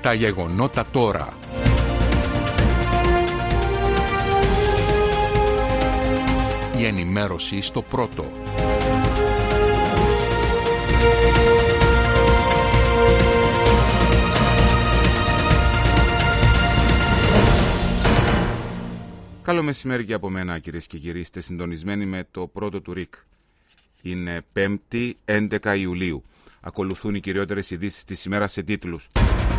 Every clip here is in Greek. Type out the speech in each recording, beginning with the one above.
Τα γεγονότα τώρα. Η ενημέρωση στο πρώτο. Καλό μεσημέρι και από μένα, κυρίες και κύριοι. Είστε συντονισμένοι με το πρώτο του ΡΙΚ. Είναι 5η 11 Ιουλίου. Ακολουθούν οι κυριότερες ειδήσεις της ημέρας σε τίτλους.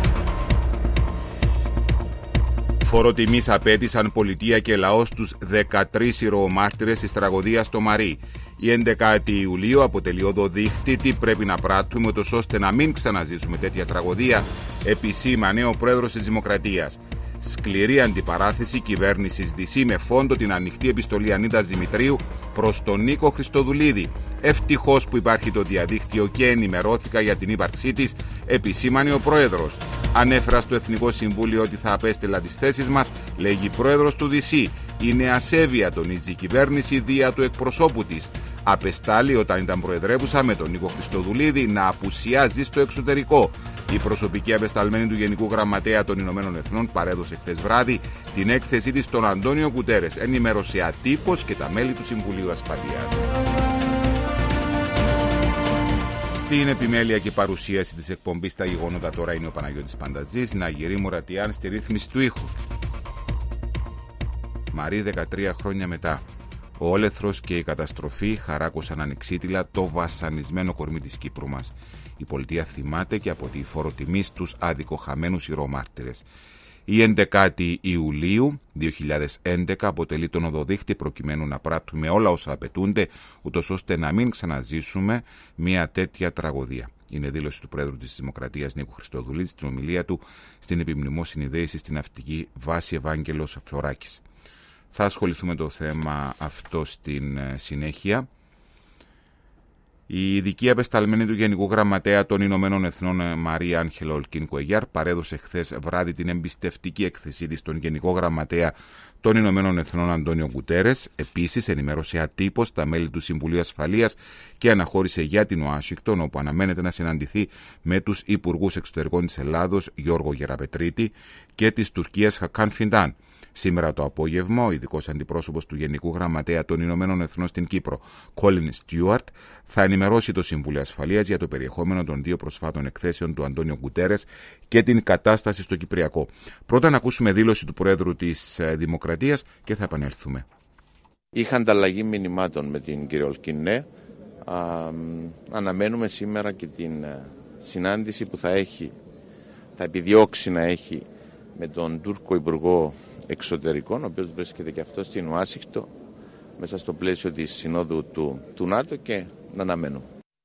Φόρο τιμής απέτησαν πολιτεία και λαός τους 13 ηρωομάρτυρες της τραγωδίας στο Μαρί. Η 11η Ιουλίου αποτελεί οδοδείχτη τι πρέπει να πράττουμε ούτως ώστε να μην ξαναζήσουμε τέτοια τραγωδία, επισήμανε ο πρόεδρος της Δημοκρατίας. Σκληρή αντιπαράθεση κυβέρνησης ΔΣ με φόντο την ανοιχτή επιστολή Ανίτας Δημητρίου προς τον Νίκο Χριστοδουλίδη. Ευτυχώς που υπάρχει το διαδίκτυο και ενημερώθηκα για την ύπαρξή της, επισήμανε ο πρόεδρος. Ανέφερα στο Εθνικό Συμβούλιο ότι θα απέστειλα τις θέσεις μας, λέγει πρόεδρος του ΔΣ. Είναι ασέβεια, τονίζει η κυβέρνηση δια του εκπροσώπου της. Απεστάλλει όταν ήταν προεδρεύουσα με τον Νίκο Χριστοδουλίδη να απουσιάζει στο εξωτερικό. Η προσωπική απεσταλμένη του Γενικού Γραμματέα των Ηνωμένων Εθνών παρέδωσε χθες βράδυ την έκθεσή της στον Αντώνιο Γκουτέρες. Ενημέρωσε ατύπως και τα μέλη του Συμβουλίου Ασφαλείας. Στην επιμέλεια και παρουσίαση της εκπομπής «Τα γεγονότα τώρα» είναι ο Παναγιώτης Πανταζής, Ναγηρή Μουρατιάν στη ρύθμιση του ήχου. Μαρί 13 χρόνια μετά. Ο όλεθρος και η καταστροφή χαράκωσαν ανεξίτηλα το βασανισμένο κορμί της Κύπρου μας. Η πολιτεία θυμάται και από τη φοροτιμή στους αδικοχαμένους ηρωομάρτυρες. Η 11η Ιουλίου 2011 αποτελεί τον οδοδείχτη προκειμένου να πράττουμε όλα όσα απαιτούνται, ούτως ώστε να μην ξαναζήσουμε μια τέτοια τραγωδία. Είναι δήλωση του Πρόεδρου της Δημοκρατίας Νίκου Χριστοδουλίδη στην ομιλία του στην επιμνημόσυνη δέηση στην ναυτική βάση Ευάγγελος Φλωράκης. Θα ασχοληθούμε το θέμα αυτό στην συνέχεια. Η ειδική απεσταλμένη του Γενικού Γραμματέα των Ηνωμένων Εθνών Μαρία Άγγελα Ολκίν Κουεγιάρ παρέδωσε χθες βράδυ την εμπιστευτική έκθεσή της στον Γενικό Γραμματέα των Ηνωμένων Εθνών Αντώνιο Γκουτέρες. Επίσης ενημέρωσε ατύπως τα μέλη του Συμβουλίου Ασφαλείας και αναχώρησε για την Ουάσιγκτον, όπου αναμένεται να συναντηθεί με τους Υπουργούς Εξωτερικών της Ελλάδος Γιώργο Γεραπετρίτη και της Τουρκίας Χακάν Φιντάν. Σήμερα το απόγευμα, ο ειδικός αντιπρόσωπος του Γενικού Γραμματέα των Ηνωμένων Εθνών στην Κύπρο, Κόλιν Στιούαρτ, θα ενημερώσει το Συμβούλιο Ασφαλείας για το περιεχόμενο των δύο προσφάτων εκθέσεων του Αντώνιο Γκουτέρες και την κατάσταση στο Κυπριακό. Πρώτα να ακούσουμε δήλωση του Προέδρου της Δημοκρατίας και θα επανέλθουμε. Είχα ανταλλαγή μηνυμάτων με την κυρία Ολκίν. Αναμένουμε σήμερα και την συνάντηση που θα επιδιώξει να έχει με τον Τούρκο Υπουργό Εξωτερικών, ο οποίος βρίσκεται και αυτό στην Ουάσιγκτον, μέσα στο πλαίσιο της Συνόδου του ΝΑΤΟ, και να αναμένω.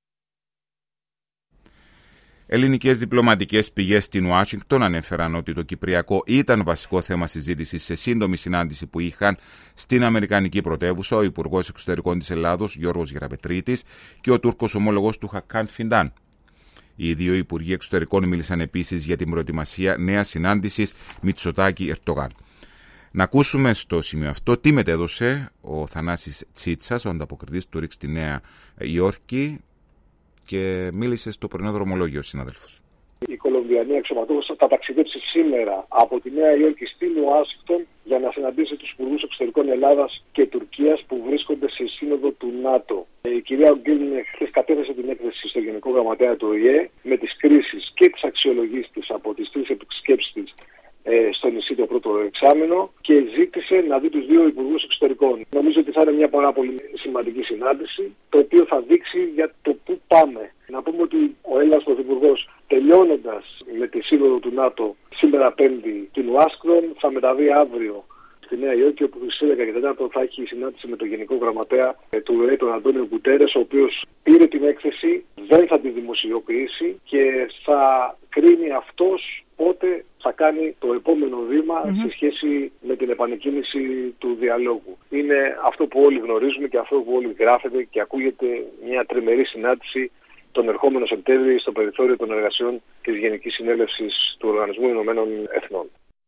Ελληνικές διπλωματικές πηγές στην Ουάσιγκτον ανέφεραν ότι το Κυπριακό ήταν βασικό θέμα συζήτησης σε σύντομη συνάντηση που είχαν στην Αμερικανική πρωτεύουσα ο Υπουργός Εξωτερικών της Ελλάδος Γιώργος Γεραπετρίτης και ο Τούρκος ομόλογος του Χακάν Φιντάν. Οι δύο Υπουργοί Εξωτερικών μίλησαν επίσης για την προετοιμασία νέας συνάντησης Μητσοτάκη-Ερντογάν. Να ακούσουμε στο σημείο αυτό τι μετέδωσε ο Θανάσης Τσίτσας, ο ανταποκριτής του ΡΙΚ στη Νέα Υόρκη, και μίλησε στο πρωινό δρομολόγιο ο συνάδελφος. Η Κολομβιανή αξιωματούχος θα ταξιδέψει σήμερα από τη Νέα Υόρκη στην Ουάσιγκτον για να συναντήσει τους υπουργούς εξωτερικών Ελλάδας και Τουρκίας που βρίσκονται σε σύνοδο του ΝΑΤΟ. Η κυρία Ολκίν χθες κατέθεσε την έκθεση στο Γενικό Γραμματέα του ΟΗΕ με τις κρίσεις και τις αξιολογήσεις της από τις τρεις επισκέψεις της στο νησί το πρώτο εξάμηνο και ζήτησε να δει τους δύο υπουργούς εξωτερικών. Νομίζω ότι θα είναι μια πάρα πολύ σημαντική συνάντηση, το οποίο θα δείξει για το πού πάμε. Να πούμε ότι ο Έλληνας Πρωθυπουργός, τελειώνοντας με τη σύνοδο του ΝΑΤΟ σήμερα Πέμπτη την Ουάσιγκτον, θα μεταβεί αύριο στη Νέα Υόρκη, όπου στις 11 και 4 θα έχει συνάντηση με τον Γενικό Γραμματέα του ΟΗΕ, τον Αντώνιο Γκουτέρες, ο οποίος πήρε την έκθεση, δεν θα τη δημοσιοποιήσει και θα κρίνει αυτός πότε θα κάνει το επόμενο βήμα σε σχέση με την επανεκκίνηση του διαλόγου. Είναι αυτό που όλοι γνωρίζουμε και αυτό που όλοι γράφεται και ακούγεται, μια τριμερή συνάντηση τον ερχόμενο Σεπτέμβρη στο περιθώριο των εργασιών της Γενικής Συνέλευσης του Οργανισμού Ηνωμένων Εθνών.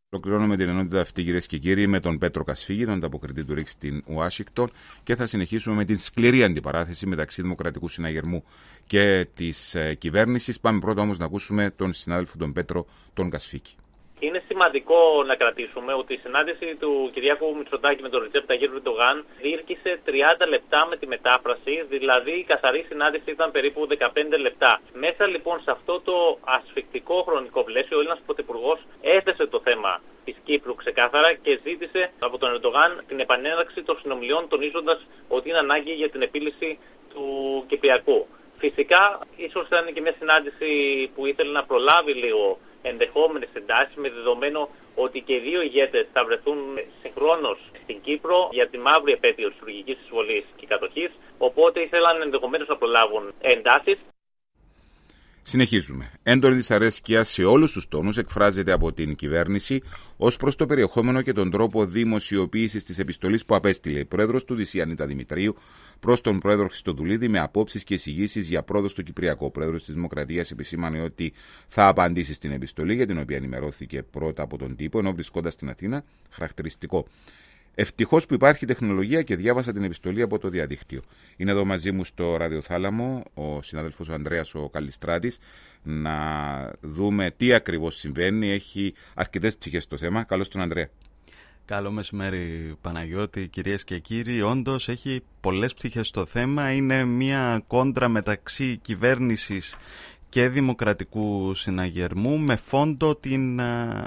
Ολοκληρώνουμε την ενότητα αυτή, κυρίες και κύριοι, με τον Πέτρο Κασφίγη, τον ανταποκριτή του ΡΙΚ στην Ουάσιγκτον, και θα συνεχίσουμε με την σκληρή αντιπαράθεση μεταξύ Δημοκρατικού Συναγερμού και της κυβέρνησης. Πάμε πρώτα όμως να ακούσουμε τον συνάδελφο τον Πέτρο τον Κασφίγη. Είναι σημαντικό να κρατήσουμε ότι η συνάντηση του Κυριάκου Μητσοτάκη με τον Ρετζέπ Ταγιπ Ερντογάν διήρκησε 30 λεπτά με τη μετάφραση, δηλαδή η καθαρή συνάντηση ήταν περίπου 15 λεπτά. Μέσα λοιπόν σε αυτό το ασφικτικό χρονικό πλαίσιο, ο Έλληνας Πρωθυπουργός έθεσε το θέμα της Κύπρου ξεκάθαρα και ζήτησε από τον Ερντογάν την επανέναρξη των συνομιλιών, τονίζοντας ότι είναι ανάγκη για την επίλυση του Κυπριακού. Φυσικά, ίσως ήταν και μια συνάντηση που ήθελε να προλάβει λίγο ενδεχόμενες εντάσεις, με δεδομένο ότι και οι δύο ηγέτες θα βρεθούν συγχρόνως στην Κύπρο για τη μαύρη επέτειο της τουρκικής εισβολής και κατοχής, οπότε ήθελαν ενδεχομένως να προλάβουν εντάσεις. Συνεχίζουμε. Έντονη δυσαρέσκεια σε όλους τους τόνους εκφράζεται από την κυβέρνηση ως προς το περιεχόμενο και τον τρόπο δημοσιοποίησης της επιστολής που απέστειλε η πρόεδρος του ΔΣ Ανίτα Δημητρίου προς τον πρόεδρο Χριστοδουλίδη με απόψεις και εισηγήσεις για πρόοδο στο Κυπριακό. Ο πρόεδρος της Δημοκρατίας επισήμανε ότι θα απαντήσει στην επιστολή, για την οποία ενημερώθηκε πρώτα από τον τύπο, ενώ βρισκόντας στην Αθήνα. Χαρακτηριστικό. Ευτυχώς που υπάρχει τεχνολογία και διάβασα την επιστολή από το διαδίκτυο. Είναι εδώ μαζί μου στο ραδιοθάλαμο ο συνάδελφος ο Ανδρέας ο Καλλιστράτης, να δούμε τι ακριβώς συμβαίνει. Έχει αρκετές πτυχές στο θέμα. Καλώς τον Ανδρέα. Καλό μεσημέρι Παναγιώτη, κυρίες και κύριοι. Όντως έχει πολλές πτυχές στο θέμα. Είναι μια κόντρα μεταξύ κυβέρνησης και Δημοκρατικού Συναγερμού με φόντο την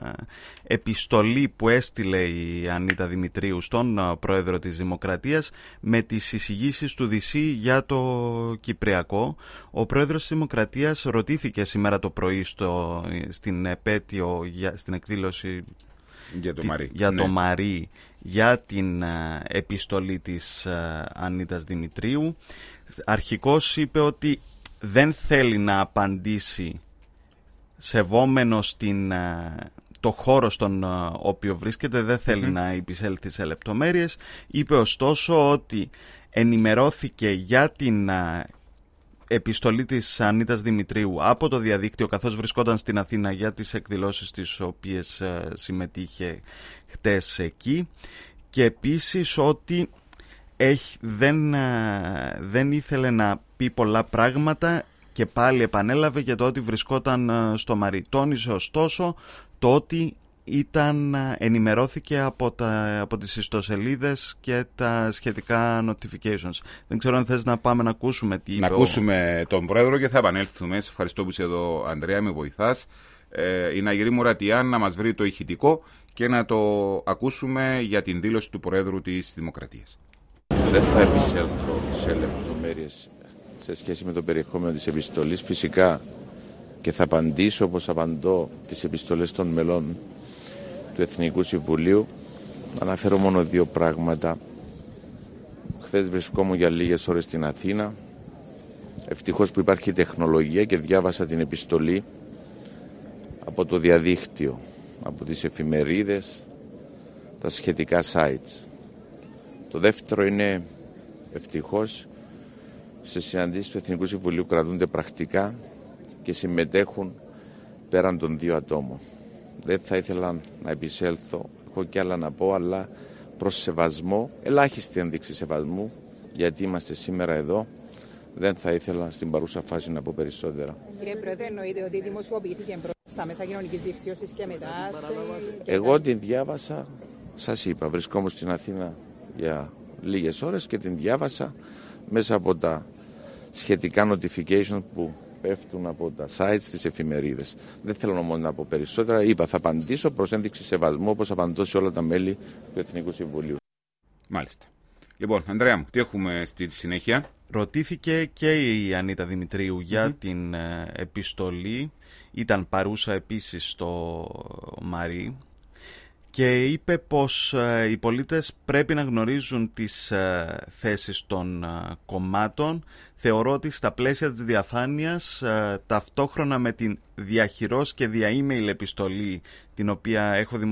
επιστολή που έστειλε η Ανίτα Δημητρίου στον πρόεδρο της Δημοκρατίας με τις εισηγήσεις του ΔΣ για το Κυπριακό. Ο πρόεδρος της Δημοκρατίας ρωτήθηκε σήμερα το πρωί στην επέτειο, στην εκδήλωση για το Μαρί, για την επιστολή της Ανίτας Δημητρίου. Αρχικώς είπε ότι δεν θέλει να απαντήσει σεβόμενος το χώρο στον οποίο βρίσκεται, δεν θέλει να επισέλθει σε λεπτομέρειες. Είπε ωστόσο ότι ενημερώθηκε για την επιστολή της Ανίτας Δημητρίου από το διαδίκτυο καθώς βρισκόταν στην Αθήνα για τις εκδηλώσεις τις οποίες συμμετείχε χτες εκεί, και επίσης ότι δεν ήθελε να πει πολλά πράγματα και πάλι επανέλαβε για το ότι βρισκόταν στο Μαρί. Τόνισε ωστόσο το ότι ενημερώθηκε από τις ιστοσελίδες και τα σχετικά notifications. Δεν ξέρω αν θες να πάμε να ακούσουμε τι είπε. Να ακούσουμε τον πρόεδρο και θα επανέλθουμε. Σε ευχαριστώ που είσαι εδώ, Ανδρέα, με βοηθάς. Η Ναγερή Μουρατιάν να μας βρει το ηχητικό και να το ακούσουμε για την δήλωση του πρόεδρου της Δημοκρατίας. Δεν θα επισέλθω σε λεπτομέρειες σε σχέση με το περιεχόμενο της επιστολής. Φυσικά και θα απαντήσω όπως απαντώ τις επιστολές των μελών του Εθνικού Συμβουλίου. Αναφέρω μόνο δύο πράγματα. Χθες βρισκόμουν για λίγες ώρες στην Αθήνα. Ευτυχώς που υπάρχει τεχνολογία και διάβασα την επιστολή από το διαδίκτυο, από τις εφημερίδες, τα σχετικά sites. Το δεύτερο είναι, ευτυχώς, σε συναντήσεις του Εθνικού Συμβουλίου κρατούνται πρακτικά και συμμετέχουν πέραν των δύο ατόμων. Δεν θα ήθελα να επισέλθω, έχω και άλλα να πω, αλλά προς σεβασμό, ελάχιστη ένδειξη σεβασμού, γιατί είμαστε σήμερα εδώ. Δεν θα ήθελα στην παρούσα φάση να πω περισσότερα. Κύριε Πρόεδρε, εννοείται ότι δημοσιοποιήθηκε στα μέσα κοινωνικής δικτύωσης και μετά. Εγώ την διάβασα, σας είπα, βρισκόμουν στην Αθήνα για λίγες ώρες και την διάβασα μέσα από τα σχετικά notifications που πέφτουν από τα sites της εφημερίδες. Δεν θέλω όμως να πω περισσότερα. Είπα, θα απαντήσω προς ένδειξη σεβασμού όπως απαντώ σε όλα τα μέλη του Εθνικού Συμβουλίου. Μάλιστα. Λοιπόν, Ανδρέα μου, τι έχουμε στη συνέχεια? Ρωτήθηκε και η Ανίτα Δημητρίου για την επιστολή. Ήταν παρούσα επίσης στο Μαρί και είπε πως οι πολίτες πρέπει να γνωρίζουν τις θέσεις των κομμάτων. Θεωρώ ότι στα πλαίσια της διαφάνειας, ταυτόχρονα με την διαχειρός και δια email επιστολή την οποία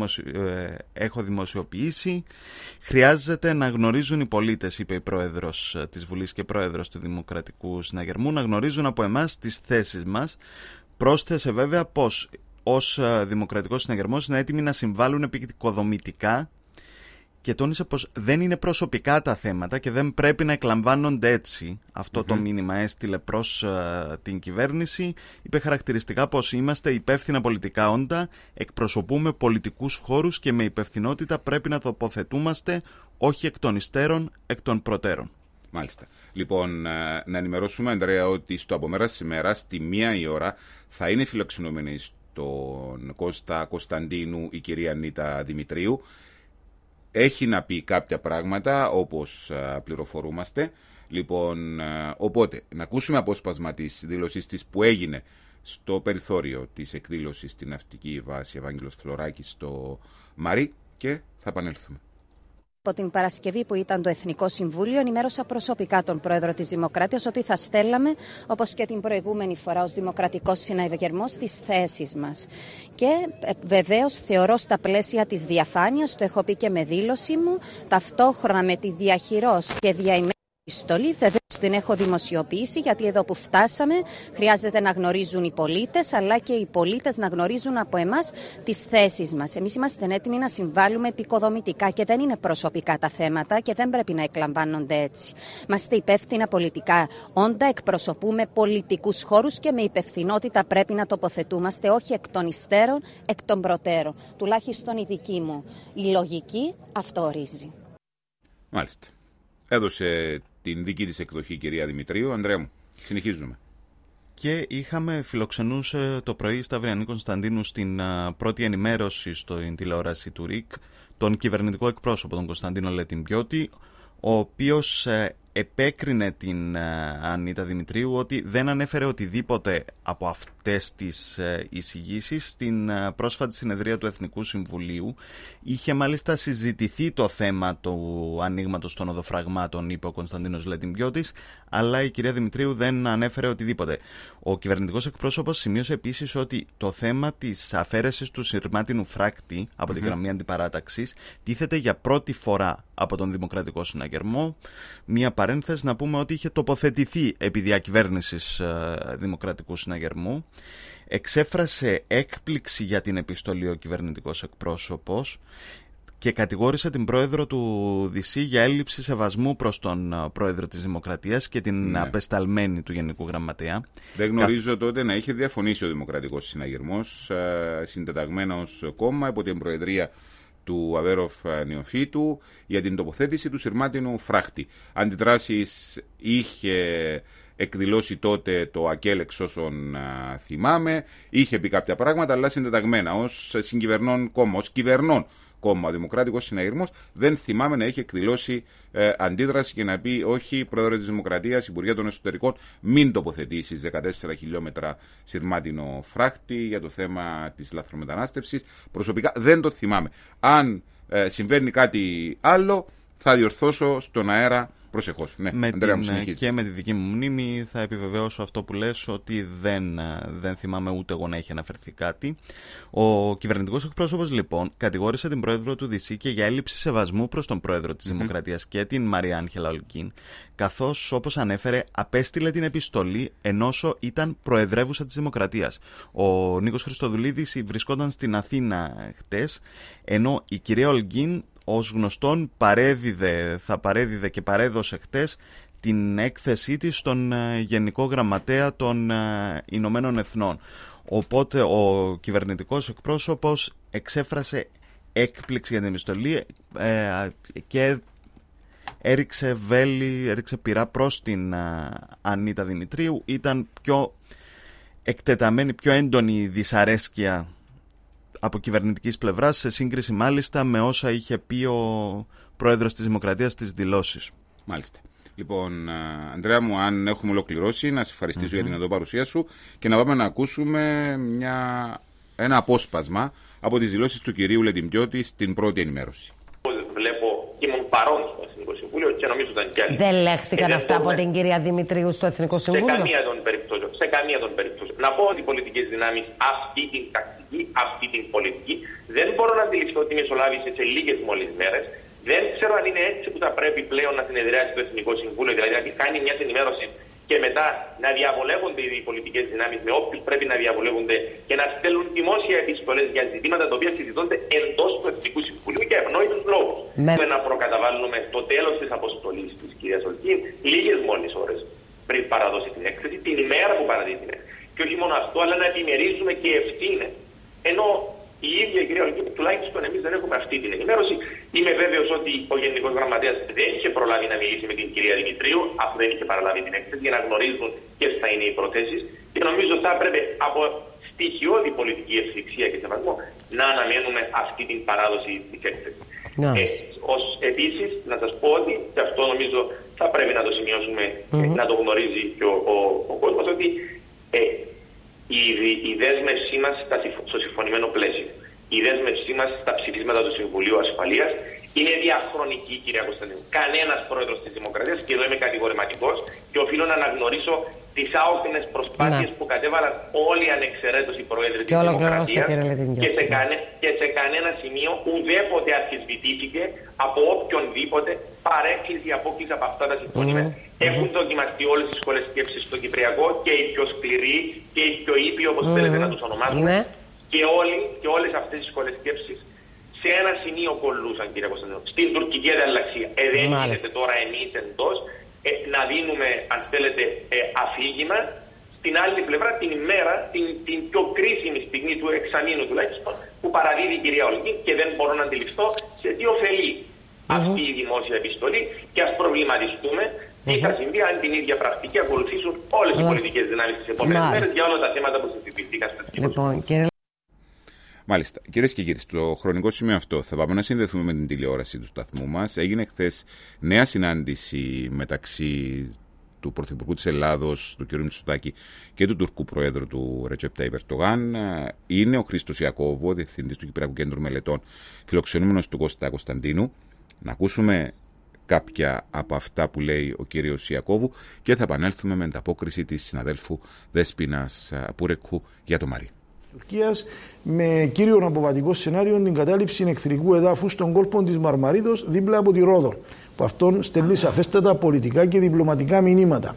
έχω δημοσιοποιήσει, χρειάζεται να γνωρίζουν οι πολίτες, είπε η πρόεδρος της Βουλής και πρόεδρος του Δημοκρατικού Συναγερμού, να γνωρίζουν από εμάς τις θέσεις μας. Πρόσθεσε βέβαια πως ως Δημοκρατικός Συναγερμός είναι έτοιμοι να συμβάλλουν επικοδομητικά και τόνισε πως δεν είναι προσωπικά τα θέματα και δεν πρέπει να εκλαμβάνονται έτσι. Αυτό το μήνυμα έστειλε προς την κυβέρνηση. Είπε χαρακτηριστικά πως είμαστε υπεύθυνα πολιτικά όντα, εκπροσωπούμε πολιτικούς χώρους και με υπευθυνότητα πρέπει να τοποθετούμαστε όχι εκ των υστέρων, εκ των προτέρων. Μάλιστα. Λοιπόν, να ενημερώσουμε, Ανδρέα, ότι στο απομέρα σήμερα, στη 1 η ώρα, θα είναι φιλοξενούμενη στον Κώστα Κωνσταντίνου η κυρία Ανίτα Δημητρίου. Έχει να πει κάποια πράγματα, όπως πληροφορούμαστε. Λοιπόν, οπότε, να ακούσουμε απόσπασμα της δήλωσης της που έγινε στο περιθώριο της εκδήλωσης στην Ναυτική Βάση Ευάγγελος Φλωράκης στο Μαρί και θα επανέλθουμε. Από την Παρασκευή που ήταν το Εθνικό Συμβούλιο, ενημέρωσα προσωπικά τον Πρόεδρο της Δημοκρατίας ότι θα στέλναμε, όπως και την προηγούμενη φορά ως Δημοκρατικός Συναγερμός, τις θέσεις μας. Και βεβαίως θεωρώ στα πλαίσια της διαφάνειας, το έχω πει και με δήλωση μου, ταυτόχρονα με τη διαχειρός και διαημένη επιστολή, βεβαίως την έχω δημοσιοποιήσει, γιατί εδώ που φτάσαμε χρειάζεται να γνωρίζουν οι πολίτες, αλλά και οι πολίτες να γνωρίζουν από εμάς τις θέσεις μας. Εμείς είμαστε έτοιμοι να συμβάλλουμε επικοδομητικά και δεν είναι προσωπικά τα θέματα και δεν πρέπει να εκλαμβάνονται έτσι. Είμαστε υπεύθυνα πολιτικά όντα, εκπροσωπούμε πολιτικούς χώρους και με υπευθυνότητα πρέπει να τοποθετούμαστε όχι εκ των υστέρων, εκ των προτέρων. Τουλάχιστον η δική μου η λογική αυτό ορίζει. Μάλιστα. Έδωσε την δική της εκδοχή η κυρία Δημητρίου. Ανδρέα μου, συνεχίζουμε. Και είχαμε φιλοξενούσε το πρωί στα Αυριανή Κωνσταντίνου στην πρώτη ενημέρωση στην τηλεόραση του ΡΙΚ τον κυβερνητικό εκπρόσωπο, τον Κωνσταντίνο Λετιμπιώτη, ο οποίος επέκρινε την Ανίτα Δημητρίου ότι δεν ανέφερε οτιδήποτε από αυτές τις εισηγήσεις στην πρόσφατη συνεδρία του Εθνικού Συμβουλίου. Είχε μάλιστα συζητηθεί το θέμα του ανοίγματος των οδοφραγμάτων, είπε ο Κωνσταντίνος Λετιμπιώτης, αλλά η κυρία Δημητρίου δεν ανέφερε οτιδήποτε. Ο κυβερνητικός εκπρόσωπος σημείωσε επίσης ότι το θέμα της αφαίρεσης του σειρμάτινου φράκτη από την γραμμή αντιπαράταξης τίθεται για πρώτη φορά από τον Δημοκρατικό Συναγερμό. Μία παρένθεση να πούμε ότι είχε τοποθετηθεί επί διακυβέρνησης Δημοκρατικού Συναγερμού. Εξέφρασε έκπληξη για την επιστολή ο κυβερνητικός εκπρόσωπος και κατηγόρησε την πρόεδρο του ΔΣ για έλλειψη σεβασμού προς τον πρόεδρο της Δημοκρατίας και την απεσταλμένη του Γενικού Γραμματέα. Δεν γνωρίζω τότε να είχε διαφωνήσει ο Δημοκρατικός Συναγερμός, συντεταγμένο ως κόμμα υπό την προεδρία του Αβέροφ Νεοφύτου για την τοποθέτηση του σειρμάτινου φράχτη. Αντιδράσεις είχε εκδηλώσει τότε το ΑΚΕΛ, όσων θυμάμαι, είχε πει κάποια πράγματα, αλλά συντεταγμένα ως συγκυβερνών κόμμα, ως κυβερνών κόμμα, ο Δημοκρατικός Συναγερμός, δεν θυμάμαι να έχει εκδηλώσει αντίδραση και να πει όχι, Πρόεδρε της Δημοκρατίας, Υπουργέ των Εσωτερικών, μην τοποθετήσεις 14 χιλιόμετρα σειρμάτινο φράχτη για το θέμα της λαθρομετανάστευσης. Προσωπικά δεν το θυμάμαι. Αν συμβαίνει κάτι άλλο, θα διορθώσω στον αέρα προσεχώς. Ναι, Ανδρέα, και με τη δική μου μνήμη θα επιβεβαιώσω αυτό που λες, ότι δεν θυμάμαι ούτε εγώ να έχει αναφερθεί κάτι. Ο κυβερνητικός εκπρόσωπος λοιπόν κατηγόρησε την πρόεδρο του ΔΣ και για έλλειψη σεβασμού προς τον πρόεδρο της Δημοκρατίας και την Μαρία Άγγελα Ολγκίν, καθώς όπως ανέφερε απέστειλε την επιστολή ενώσο ήταν προεδρεύουσα της Δημοκρατίας. Ο Νίκος Χριστοδουλίδης βρισκόταν στην Αθήνα χτες, ενώ η κυρία Ολγκίν ως γνωστόν θα παρέδιδε και παρέδωσε χτες την έκθεσή της στον Γενικό Γραμματέα των Ηνωμένων Εθνών. Οπότε ο κυβερνητικός εκπρόσωπος εξέφρασε έκπληξη για την επιστολή και έριξε πυρά προς την Ανίτα Δημητρίου. Ήταν πιο εκτεταμένη, πιο έντονη δυσαρέσκεια από κυβερνητικής πλευράς, σε σύγκριση μάλιστα με όσα είχε πει ο Πρόεδρος της Δημοκρατίας στις δηλώσεις. Μάλιστα. Λοιπόν, Ανδρέα μου, αν έχουμε ολοκληρώσει, να σε ευχαριστήσω για την εδώ παρουσία σου και να πάμε να ακούσουμε ένα απόσπασμα από τις δηλώσεις του κυρίου Λετιμπιώτη στην πρώτη ενημέρωση. Βλέπω, ήμουν παρόν στο Εθνικό Συμβούλιο και νομίζω ήταν κι άλλοι. Δεν λέχθηκαν αυτά από την κυρία Δημητρίου στο Εθνικό Συμβούλιο. Σε καμία των περιπτώσεων. Να πω ότι οι πολιτικές δυνάμεις αυτή την τακτική, αυτή την πολιτική, δεν μπορώ να αντιληφθώ ότι μεσολάβησε σε λίγες μόλις μέρες. Δεν ξέρω αν είναι έτσι που θα πρέπει πλέον να συνεδριάσει το Εθνικό Συμβούλιο, δηλαδή να κάνει μια ενημέρωση και μετά να διαβολεύονται οι πολιτικές δυνάμεις με όποιους πρέπει να διαβολεύονται και να στέλνουν δημόσια επιστολές για ζητήματα τα οποία συζητώνται εντός του Εθνικού Συμβουλίου για ευνόητους λόγους. Να προκαταβάλουμε το τέλος της αποστολής της κυρίας Ολκίν λίγες μόλις ώρες πριν παραδώσει την έκθεση, την ημέρα που παραδίδει την έκθεση. Και όχι μόνο αυτό, αλλά να επιμερίζουμε και ευθύνες. Ενώ η ίδια η κυρία Ολκίν, τουλάχιστον εμείς δεν έχουμε αυτή την ενημέρωση. Είμαι βέβαιος ότι ο Γενικός Γραμματέας δεν είχε προλάβει να μιλήσει με την κυρία Δημητρίου, αφού δεν είχε παραλάβει την έκθεση, για να γνωρίζουν ποιες θα είναι οι προθέσεις. Και νομίζω θα έπρεπε από στοιχειώδη πολιτική ευθυξία και σεβασμό να αναμένουμε αυτή την παράδοση της έκθεσης. Επίσης, να σας πω ότι, και αυτό νομίζω θα πρέπει να το σημειώσουμε, να το γνωρίζει και ο κόσμος, ότι η δέσμευσή μας στο συμφωνημένο πλαίσιο, η δέσμευσή μας στα ψηφίσματα του Συμβουλίου Ασφαλείας είναι διαχρονική, κυρία Κωνσταντίνου. Κανένας πρόεδρος της Δημοκρατίας, και εδώ είμαι κατηγορηματικός και οφείλω να αναγνωρίσω τις άοκνες προσπάθειες που κατέβαλαν όλοι ανεξαιρέτως οι πρόεδροι της Δημοκρατίας και σε κανένα σημείο ουδέποτε αμφισβητήθηκε από οποιονδήποτε παρέκκληση ή απόκληση από αυτά τα συμφωνημένα. Έχουν δοκιμαστεί όλες οι σχολές σκέψης στο Κυπριακό, και οι πιο σκληροί και οι πιο ήπιοι, όπως θέλετε να τους ονομάσουμε, και όλες αυτές οι σχολές σκέψης σε ένα σημείο κολλούσαν, κύριε Κωνσταντίνο, στην τουρκική ανταλλαξία. Δεν γίνεται τώρα εμείς εντός να δίνουμε, αν θέλετε, αφήγημα στην άλλη πλευρά την ημέρα, την πιο κρίσιμη στιγμή του εξαμήνου τουλάχιστον, που παραδίδει η κυρία Ολκίν, και δεν μπορώ να αντιληφθώ σε τι ωφελεί αυτή η δημόσια επιστολή, και ας προβληματιστούμε τι θα συμβεί αν την ίδια πρακτική ακολουθήσουν όλες οι πολιτικές δυνάμεις τις επόμενες μέρες για όλα τα θέματα που συζητήθηκαν στο Εθνικό. Μάλιστα. Κυρίες και κύριοι, στο χρονικό σημείο αυτό θα πάμε να συνδεθούμε με την τηλεόραση του σταθμού μας. Έγινε χθες νέα συνάντηση μεταξύ του Πρωθυπουργού της Ελλάδος, του κ. Μητσοτάκη, και του Τουρκού Προέδρου του Ρετζέπ Ταϊπ Ερντογάν. Είναι ο Χρήστος Ιακώβου, διευθυντής του Κυπριακού Κέντρου Μελετών, φιλοξενούμενος του Κώστα Κωνσταντίνου. Να ακούσουμε κάποια από αυτά που λέει ο κύριος Ιακώβου και θα επανέλθουμε με ανταπόκριση της συναδέλφου Δέσποινας Πούρεκου για το Μαρί. Τουρκίας, με κύριο αποβατικό σενάριο την κατάληψη εχθρικού εδάφους στον κόλπο της Μαρμαρίδος δίπλα από τη Ρόδο, που αυτόν στέλνει σαφέστατα πολιτικά και διπλωματικά μηνύματα.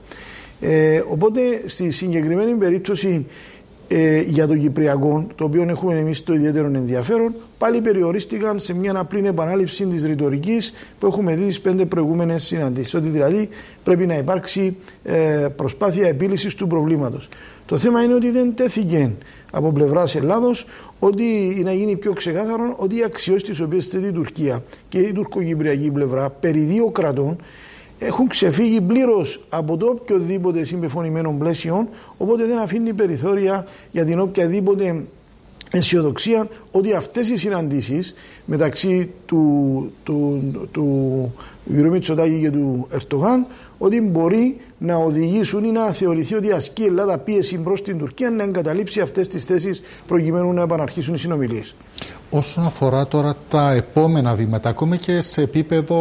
Οπότε στη συγκεκριμένη περίπτωση για το Κυπριακό, το οποίο έχουμε εμείς το ιδιαίτερο ενδιαφέρον, πάλι περιορίστηκαν σε μια απλή επανάληψη της ρητορικής που έχουμε δει στις 5 προηγούμενες συναντήσεις. Ότι δηλαδή πρέπει να υπάρξει προσπάθεια επίλυσης του προβλήματος. Το θέμα είναι ότι δεν τέθηκε από πλευράς Ελλάδος ότι να γίνει πιο ξεκάθαρο ότι οι αξιώσεις τις οποίες θέτει η Τουρκία και η τουρκοκυπριακή πλευρά περί δύο κρατών έχουν ξεφύγει πλήρως από το οποιοδήποτε συμπεφωνημένο πλαίσιο, οπότε δεν αφήνει περιθώρια για την οποιαδήποτε αισιοδοξία ότι αυτές οι συναντήσεις μεταξύ του κ. Μητσοτάκη και του Ερντογάν ότι μπορεί να οδηγήσουν ή να θεωρηθεί ότι ασκεί η Ελλάδα πίεση προς την Τουρκία να εγκαταλείψει αυτές τις θέσεις προκειμένου να επαναρχίσουν οι συνομιλίες. Όσον αφορά τώρα τα επόμενα βήματα, ακόμη και σε επίπεδο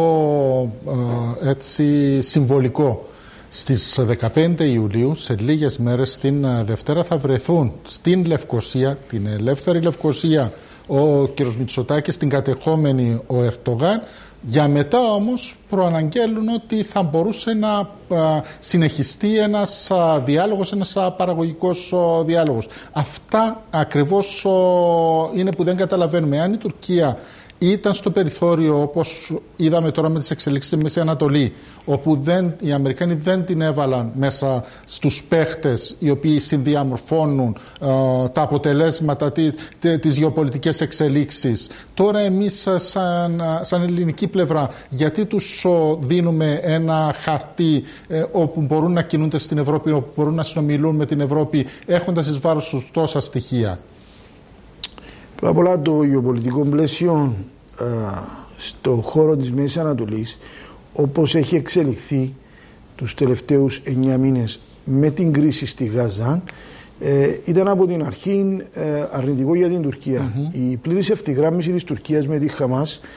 συμβολικό, στις 15 Ιουλίου, σε λίγες μέρες, την Δευτέρα, θα βρεθούν στην Λευκοσία, την ελεύθερη Λευκοσία, ο κ. Μητσοτάκης, την κατεχόμενη ο Ερντογάν. Για μετά όμως προαναγγέλουν ότι θα μπορούσε να συνεχιστεί ένας διάλογος, ένας παραγωγικός διάλογος. Αυτά ακριβώς είναι που δεν καταλαβαίνουμε. Αν η Τουρκία ήταν στο περιθώριο, όπως είδαμε τώρα με τις εξελίξεις στη Μέση Ανατολή, όπου οι Αμερικάνοι δεν την έβαλαν μέσα στους παίχτες οι οποίοι συνδιαμορφώνουν τα αποτελέσματα, τις γεωπολιτικές εξελίξεις. Τώρα εμείς σαν ελληνική πλευρά, γιατί τους δίνουμε ένα χαρτί όπου μπορούν να κινούνται στην Ευρώπη, όπου μπορούν να συνομιλούν με την Ευρώπη, έχοντας εις βάρος τους τόσα στοιχεία? Πρώτα απ' όλα, το γεωπολιτικό πλαίσιο στο χώρο της Μέσης Ανατολής, όπως έχει εξελιχθεί τους τελευταίους 9 μήνες με την κρίση στη Γάζα, ήταν από την αρχή αρνητικό για την Τουρκία. Η πλήρης ευθυγράμμιση της Τουρκίας με τη Χαμάς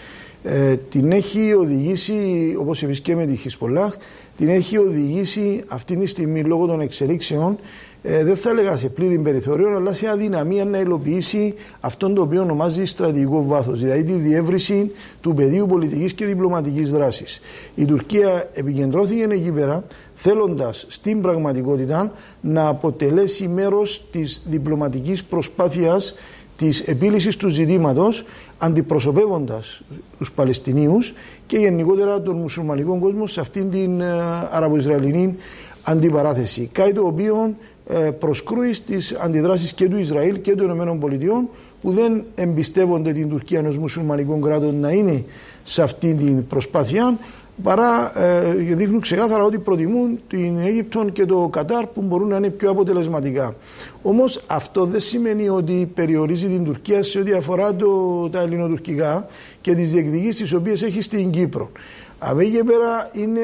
την έχει οδηγήσει, όπως επίσης και με τη Χισπολάχ, την έχει οδηγήσει αυτή τη στιγμή λόγω των εξελίξεων, δεν θα έλεγα σε πλήρη περιθώριο, αλλά σε αδυναμία να υλοποιήσει αυτόν το οποίο ονομάζει στρατηγικό βάθος, δηλαδή τη διεύρυνση του πεδίου πολιτικής και διπλωματικής δράσης. Η Τουρκία επικεντρώθηκε εκεί πέρα, θέλοντας στην πραγματικότητα να αποτελέσει μέρος της διπλωματικής προσπάθειας της επίλυσης του ζητήματος, αντιπροσωπεύοντας τους Παλαιστινίους και γενικότερα τον μουσουλμανικό κόσμο σε αυτήν την αραβο-ισραηλινή αντιπαράθεση. Κάτι το οποίο προσκρούει στις αντιδράσεις και του Ισραήλ και των ΗΠΑ, που δεν εμπιστεύονται την Τουρκία ως μουσουλμανικό κράτος να είναι σε αυτή την προσπάθεια, παρά δείχνουν ξεκάθαρα ότι προτιμούν την Αίγυπτο και το Κατάρ, που μπορούν να είναι πιο αποτελεσματικά. Όμως αυτό δεν σημαίνει ότι περιορίζει την Τουρκία σε ό,τι αφορά τα ελληνοτουρκικά και τις διεκδικήσεις τις οποίες έχει στην Κύπρο. Από εκεί και πέρα είναι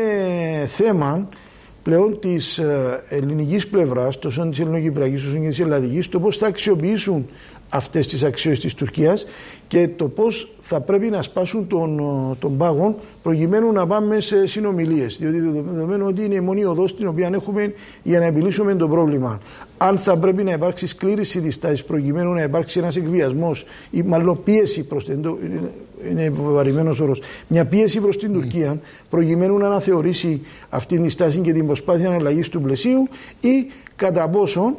θέμα πλέον της ελληνικής πλευράς, τόσο της ελληνοκυπριακής όσο και της ελλαδικής, το πώς θα αξιοποιήσουν αυτές τις αξίες της Τουρκίας και το πώς θα πρέπει να σπάσουν τον πάγο προκειμένου να πάμε σε συνομιλίες. Διότι δεδομένου ότι είναι η μόνη οδός την οποία έχουμε για να επιλύσουμε το πρόβλημα. Αν θα πρέπει να υπάρξει σκλήρηση της τάσης προκειμένου να υπάρξει ένας εκβιασμός ή μάλλον πίεση προς την, είναι βαρημένος όρος, μια πίεση προς την Τουρκία προκειμένου να αναθεωρήσει αυτή τη στάση και την προσπάθεια αλλαγής του πλαισίου, ή κατά πόσον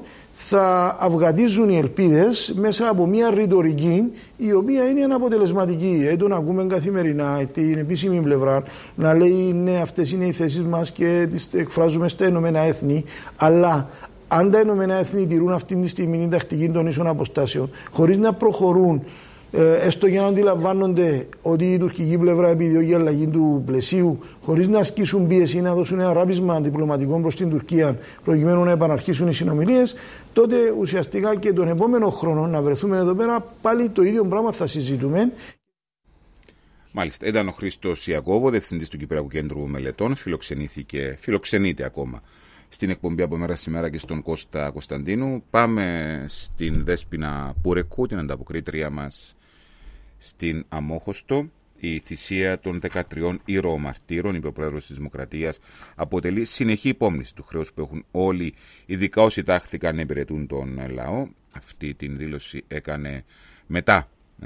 θα αυγατίζουν οι ελπίδες μέσα από μια ρητορική η οποία είναι αναποτελεσματική. Το να ακούμε καθημερινά την επίσημη πλευρά να λέει ναι, αυτές είναι οι θέσεις μας και τις εκφράζουμε στα Ηνωμένα Έθνη, αλλά αν τα Ηνωμένα Έθνη τηρούν αυτή τη στιγμή την τακτική των ίσων αποστάσεων χωρίς να προχωρούν, έστω για να αντιλαμβάνονται ότι η τουρκική πλευρά επιδιώκει αλλαγή του πλαισίου, χωρίς να ασκήσουν πίεση ή να δώσουν ένα ράπισμα διπλωματικών προς την Τουρκία προκειμένου να επαναρχίσουν οι συνομιλίες, τότε ουσιαστικά και τον επόμενο χρόνο να βρεθούμε εδώ πέρα πάλι το ίδιο πράγμα θα συζητούμε. Μάλιστα, ήταν ο Χρήστος Ιακώβο, διευθυντής του Κυπριακού Κέντρου Μελετών, φιλοξενείται ακόμα στην εκπομπή από μέρα σήμερα και στον Κώστα Κωνσταντίνου. Πάμε στην Δέσποινα Πούρεκου, την ανταποκρίτρια μας στην Αμόχωστο. Η θυσία των 13 ηρωομαρτύρων, είπε ο Πρόεδρος της Δημοκρατίας, αποτελεί συνεχή υπόμνηση του χρέους που έχουν όλοι, ειδικά όσοι τάχθηκαν να υπηρετούν τον λαό. Αυτή την δήλωση έκανε μετά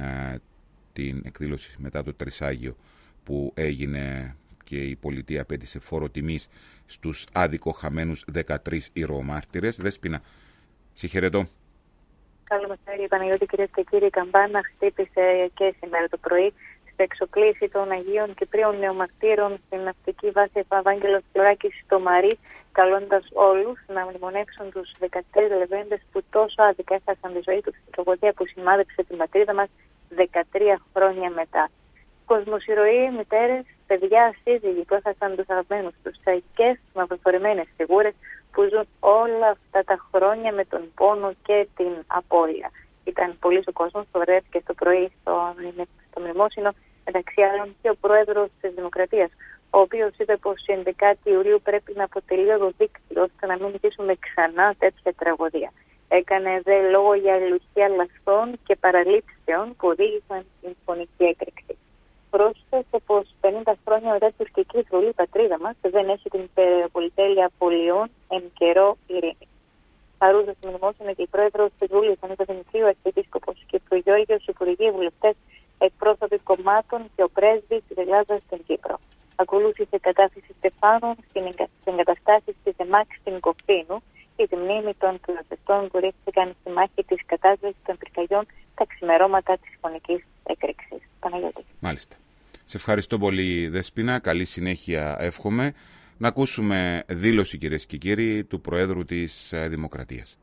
την εκδήλωση, μετά το Τρισάγιο που έγινε και η πολιτεία απέτησε φόρο τιμής στους άδικο-χαμένους 13 ηρωομάρτυρες. Δέσποινα, συγχαιρετώ. Καλημέρα, Παναγιώτη, κυρίες και κύριοι. Η καμπάνα χτύπησε και σήμερα το πρωί στο εξοπλίσι των Αγίων Κυπρίων Νεομαρτύρων στην ναυτική βάση Ευάγγελος Φλωράκης στο Μαρί, καλώντας όλους να μνημονεύσουν τους 13 λεβέντες που τόσο άδικα έχασαν τη ζωή τους στην τραγωδία που σημάδεψε την πατρίδα μας 13 χρόνια μετά. Κοσμοσυρωοί, μητέρες, παιδιά, σύζυγοι που έχασαν τους αγαπημένους τους, τραγικές, μαυροφορημένες φιγούρες που ζουν όλα αυτά τα χρόνια με τον πόνο και την απώλεια. Ήταν πολλής ο κόσμος που βρέθηκε στο πρωί στο μνημόσυνο, μεταξύ άλλων και ο Πρόεδρος της Δημοκρατίας, ο οποίος είπε πως η 11η Ιουλίου πρέπει να αποτελεί οδοδείκτυο ώστε να μην ζήσουμε ξανά τέτοια τραγωδία. Έκανε δε λόγο για αλληλουχία λαθών και παραλήψεων που οδήγησαν στην φωνική έκρηξη. Πρόσθεσε πως 50 χρόνια μετά την τουρκική εισβολή η πατρίδα μας δεν έχει την πολυτέλεια πολιών εν καιρό ειρήνη. Παρούσα στο μνημόσυνο και η πρόεδρος της Βουλής, Ανίτα Δημητρίου, Αρχιεπίσκοπος και ο Γιώργος, υπουργοί, βουλευτές, εκπρόσωποι κομμάτων και ο πρέσβης της Ελλάδας στην Κύπρο. Ακολούθησε κατάθεση στεφάνων στις εγκαταστάσεις της ΕΜΑΚ στην Κοφίνου για τη μνήμη των κληροτευτών που ρίχθηκαν στη μάχη της κατάσβεσης των πυρκαγιών τα ξημερώματα της φωνικής έκρηξης. Παναγιώτη. Μάλιστα. Σε ευχαριστώ πολύ, Δέσποινα. Καλή συνέχεια εύχομαι. Να ακούσουμε δήλωση, κυρίες και κύριοι, του Προέδρου της Δημοκρατίας.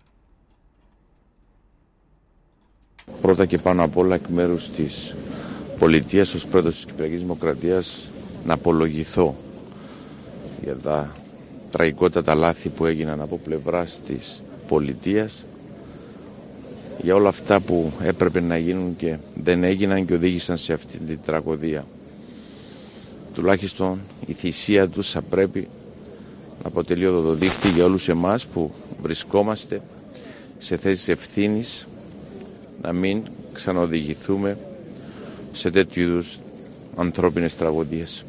Πρώτα και πάνω απ' όλα, εκ μέρους της πολιτείας, ως Πρόεδρος της Κυπριακής Δημοκρατίας, να απολογηθώ για τα τραγικότατα λάθη που έγιναν από πλευράς της πολιτείας, για όλα αυτά που έπρεπε να γίνουν και δεν έγιναν και οδήγησαν σε αυτή την τραγωδία. Τουλάχιστον η θυσία τους θα πρέπει να αποτελεί οδοδείκτη για όλους εμάς που βρισκόμαστε σε θέσεις ευθύνης, να μην ξαναοδηγηθούμε σε τέτοιου είδους ανθρώπινες τραγωδίες.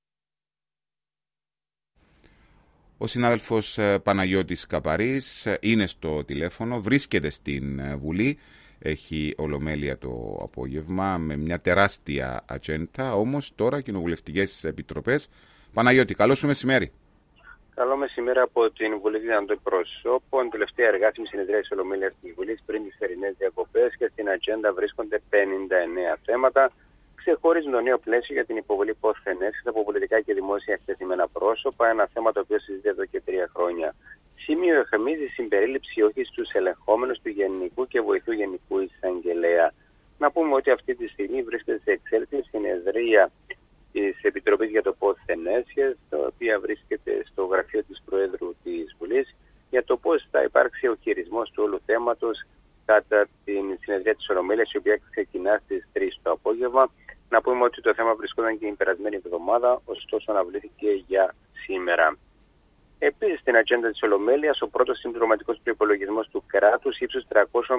Ο συνάδελφος Παναγιώτης Καπαρής είναι στο τηλέφωνο, βρίσκεται στην Βουλή, έχει ολομέλεια το απόγευμα με μια τεράστια ατζέντα, όμως τώρα κοινοβουλευτικές επιτροπές. Παναγιώτη, καλό σου μεσημέρι. Καλό μεσημέρι από την Βουλή των Προσώπων. Τελευταία εργάσιμη συνεδρία της Ολομέλειας της Βουλής πριν τις θερινές διακοπές και στην ατζέντα βρίσκονται 59 θέματα. Ξεχωρίζουν το νέο πλαίσιο για την υποβολή πόθενέσης από πολιτικά και δημόσια εκτεθειμένα πρόσωπα, ένα θέμα το οποίο συζητείται εδώ και 3 χρόνια. Σημείο εχμής η συμπερίληψη όχι στους ελεγχόμενους του Γενικού και Βοηθού Γενικού Εισαγγελέα. Να πούμε ότι αυτή τη στιγμή βρίσκεται σε εξέλιξη συνεδρία της Επιτροπής για το Πόθενέσιες, η οποία βρίσκεται στο γραφείο της Προέδρου της Βουλής, για το πώς θα υπάρξει ο χειρισμός του όλου θέματος κατά την συνεδρία της Ολομέλειας, η οποία ξεκινά στις 3 το απόγευμα. Να πούμε ότι το θέμα βρισκόταν και την περασμένη εβδομάδα, ωστόσο αναβλήθηκε για σήμερα. Επίσης, στην ατζέντα της Ολομέλειας, ο πρώτος συμπληρωματικός προϋπολογισμός του κράτους ύψους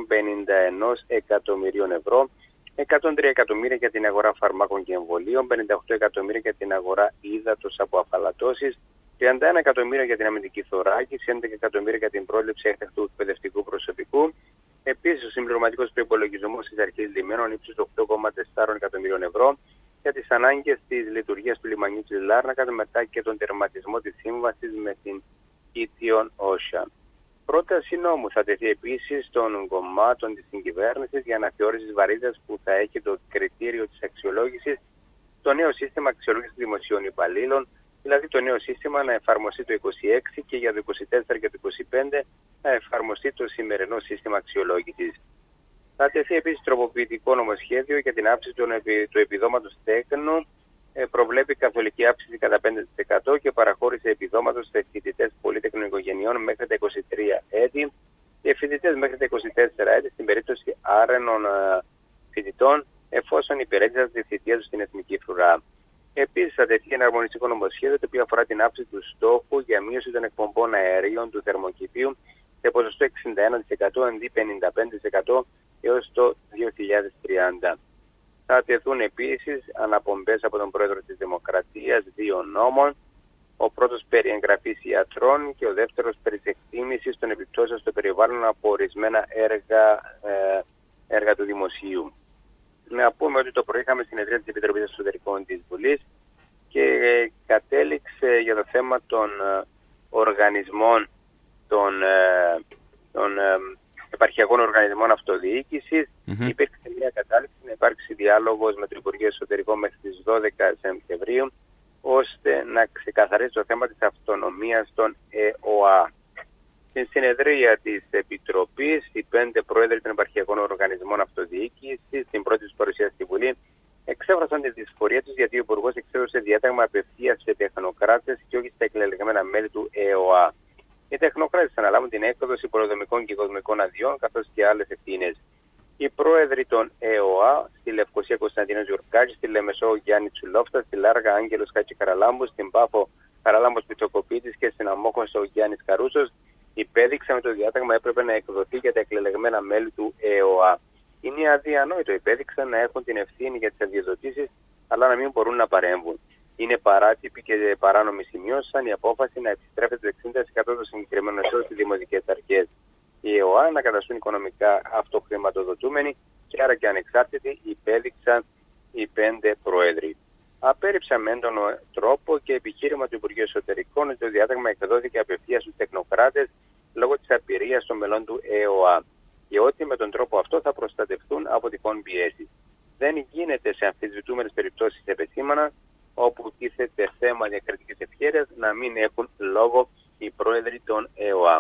351 εκατομμυρίων ευρώ, 103 εκατομμύρια για την αγορά φαρμάκων και εμβολίων, 58 εκατομμύρια για την αγορά ύδατος από αφαλατώσεις, 31 εκατομμύρια για την αμυντική θωράκιση, 11 εκατομμύρια για την πρόληψη έκτακτου εκπαιδευτικού προσωπικού. Επίσης, ο συμπληρωματικός προϋπολογισμός της Αρχής Λιμένων ύψους 8,4 εκατομμυρίων ευρώ για τις ανάγκες της λειτουργίας του λιμανιού της Λάρνακας μετά και τον τερματισμό της σύμβασης με την Ethiopian Ocean. Πρόταση νόμου θα τεθεί επίσης των κομμάτων της συγκυβέρνησης για αναθεώρηση βαρύτητας που θα έχει το κριτήριο της αξιολόγησης, το νέο σύστημα αξιολόγησης δημοσίων υπαλλήλων, δηλαδή το νέο σύστημα να εφαρμοστεί το 26 και για το 24 και το 25 να εφαρμοστεί το σημερινό σύστημα αξιολόγησης. Θα τεθεί επίσης τροποποιητικό νομοσχέδιο για την αύξηση του επιδόματος τέκνου, προβλέπει καθολική αύξηση κατά 5% και παραχώρηση επιδόματος σε φοιτητές πολυτεχνικών οικογενειών μέχρι τα 23 έτη και φοιτητές μέχρι τα 24 έτη στην περίπτωση άρενων φοιτητών εφόσον υπηρέτησαν τη θητεία τους στην εθνική φρουρά. Επίσης, θα τεθεί ένα αρμονιστικό νομοσχέδιο το οποίο αφορά την αύξηση του στόχου για μείωση των εκπομπών αερίων του θερμοκηπίου σε ποσοστό 61% αντί 55% έως το 2030. Θα τεθούν επίσης αναπομπές από τον Πρόεδρο της Δημοκρατίας 2 νόμων, ο πρώτος περί εγγραφής ιατρών και ο δεύτερος περί εκτίμησης των επιπτώσεων στο περιβάλλον από ορισμένα έργα του Δημοσίου. Να πούμε ότι το πρωί είχαμε συνεδρία της Επιτροπής Εσωτερικών της Βουλής και κατέληξε για το θέμα των οργανισμών των επαρχιακών οργανισμών αυτοδιοίκησης. Υπήρξε μια κατάληξη να υπάρξει διάλογος με το Υπουργείο Εσωτερικών μέχρι τις 12 Σεπτεμβρίου, ώστε να ξεκαθαρίσει το θέμα της αυτονομίας των ΕΟΑ. Στην συνεδρία της Επιτροπής, οι 5 πρόεδροι των επαρχιακών οργανισμών αυτοδιοίκησης, στην πρώτη τους παρουσία στη Βουλή, εξέφρασαν τη δυσφορία τους γιατί ο Υπουργός εξέδωσε διάταγμα απευθείας σε τεχνοκράτες και όχι στα εκλεγμένα μέλη του ΕΟΑ. Οι τεχνοκράτες αναλάβουν την έκδοση πολεοδομικών και οικοδομικών αδειών καθώς και άλλες ευθύνες. Οι πρόεδροι των ΕΟΑ, στη Λευκοσία Κωνσταντίνος Γιουρκάκης, στη Λεμεσό Γιάννη Τσουλόφτα, στη Λάργα Άγγελος Χατζικαραλάμπου, στην Πάφο Χαράλαμπος Πιτσοκοπίτης και στην Αμόχωστο Γιάννης Καρούσος, υπέδειξαν ότι το διάταγμα έπρεπε να εκδοθεί για τα εκλεγμένα μέλη του ΕΟΑ. Είναι αδιανόητο, υπέδειξαν, να έχουν την ευθύνη για τις αδειοδοτήσεις, αλλά να μην μπορούν να παρέμβουν. Είναι παράτυπη και παράνομη, σημειώσαν η απόφαση να επιστρέφεται το 60% των συγκεκριμένων εσόδων στις δημοτικές αρχές. Οι ΕΟΑ να καταστούν οικονομικά αυτοχρηματοδοτούμενοι και άρα και ανεξάρτητοι, υπέδειξαν οι 5 πρόεδροι. Απέρριψαν με έντονο τρόπο και επιχείρημα του Υπουργείου Εσωτερικών ότι το διάταγμα εκδόθηκε απευθείας στους τεχνοκράτες λόγω της απειρίας των μελών του ΕΟΑ και ότι με τον τρόπο αυτό θα προστατευτούν από τυχόν πιέσεις. Δεν γίνεται σε αμφισβητούμενες περιπτώσεις επεσήμανα, όπου τίθεται θέμα διακριτικής ευχέρειας, να μην έχουν λόγο οι πρόεδροι των ΕΟΑ.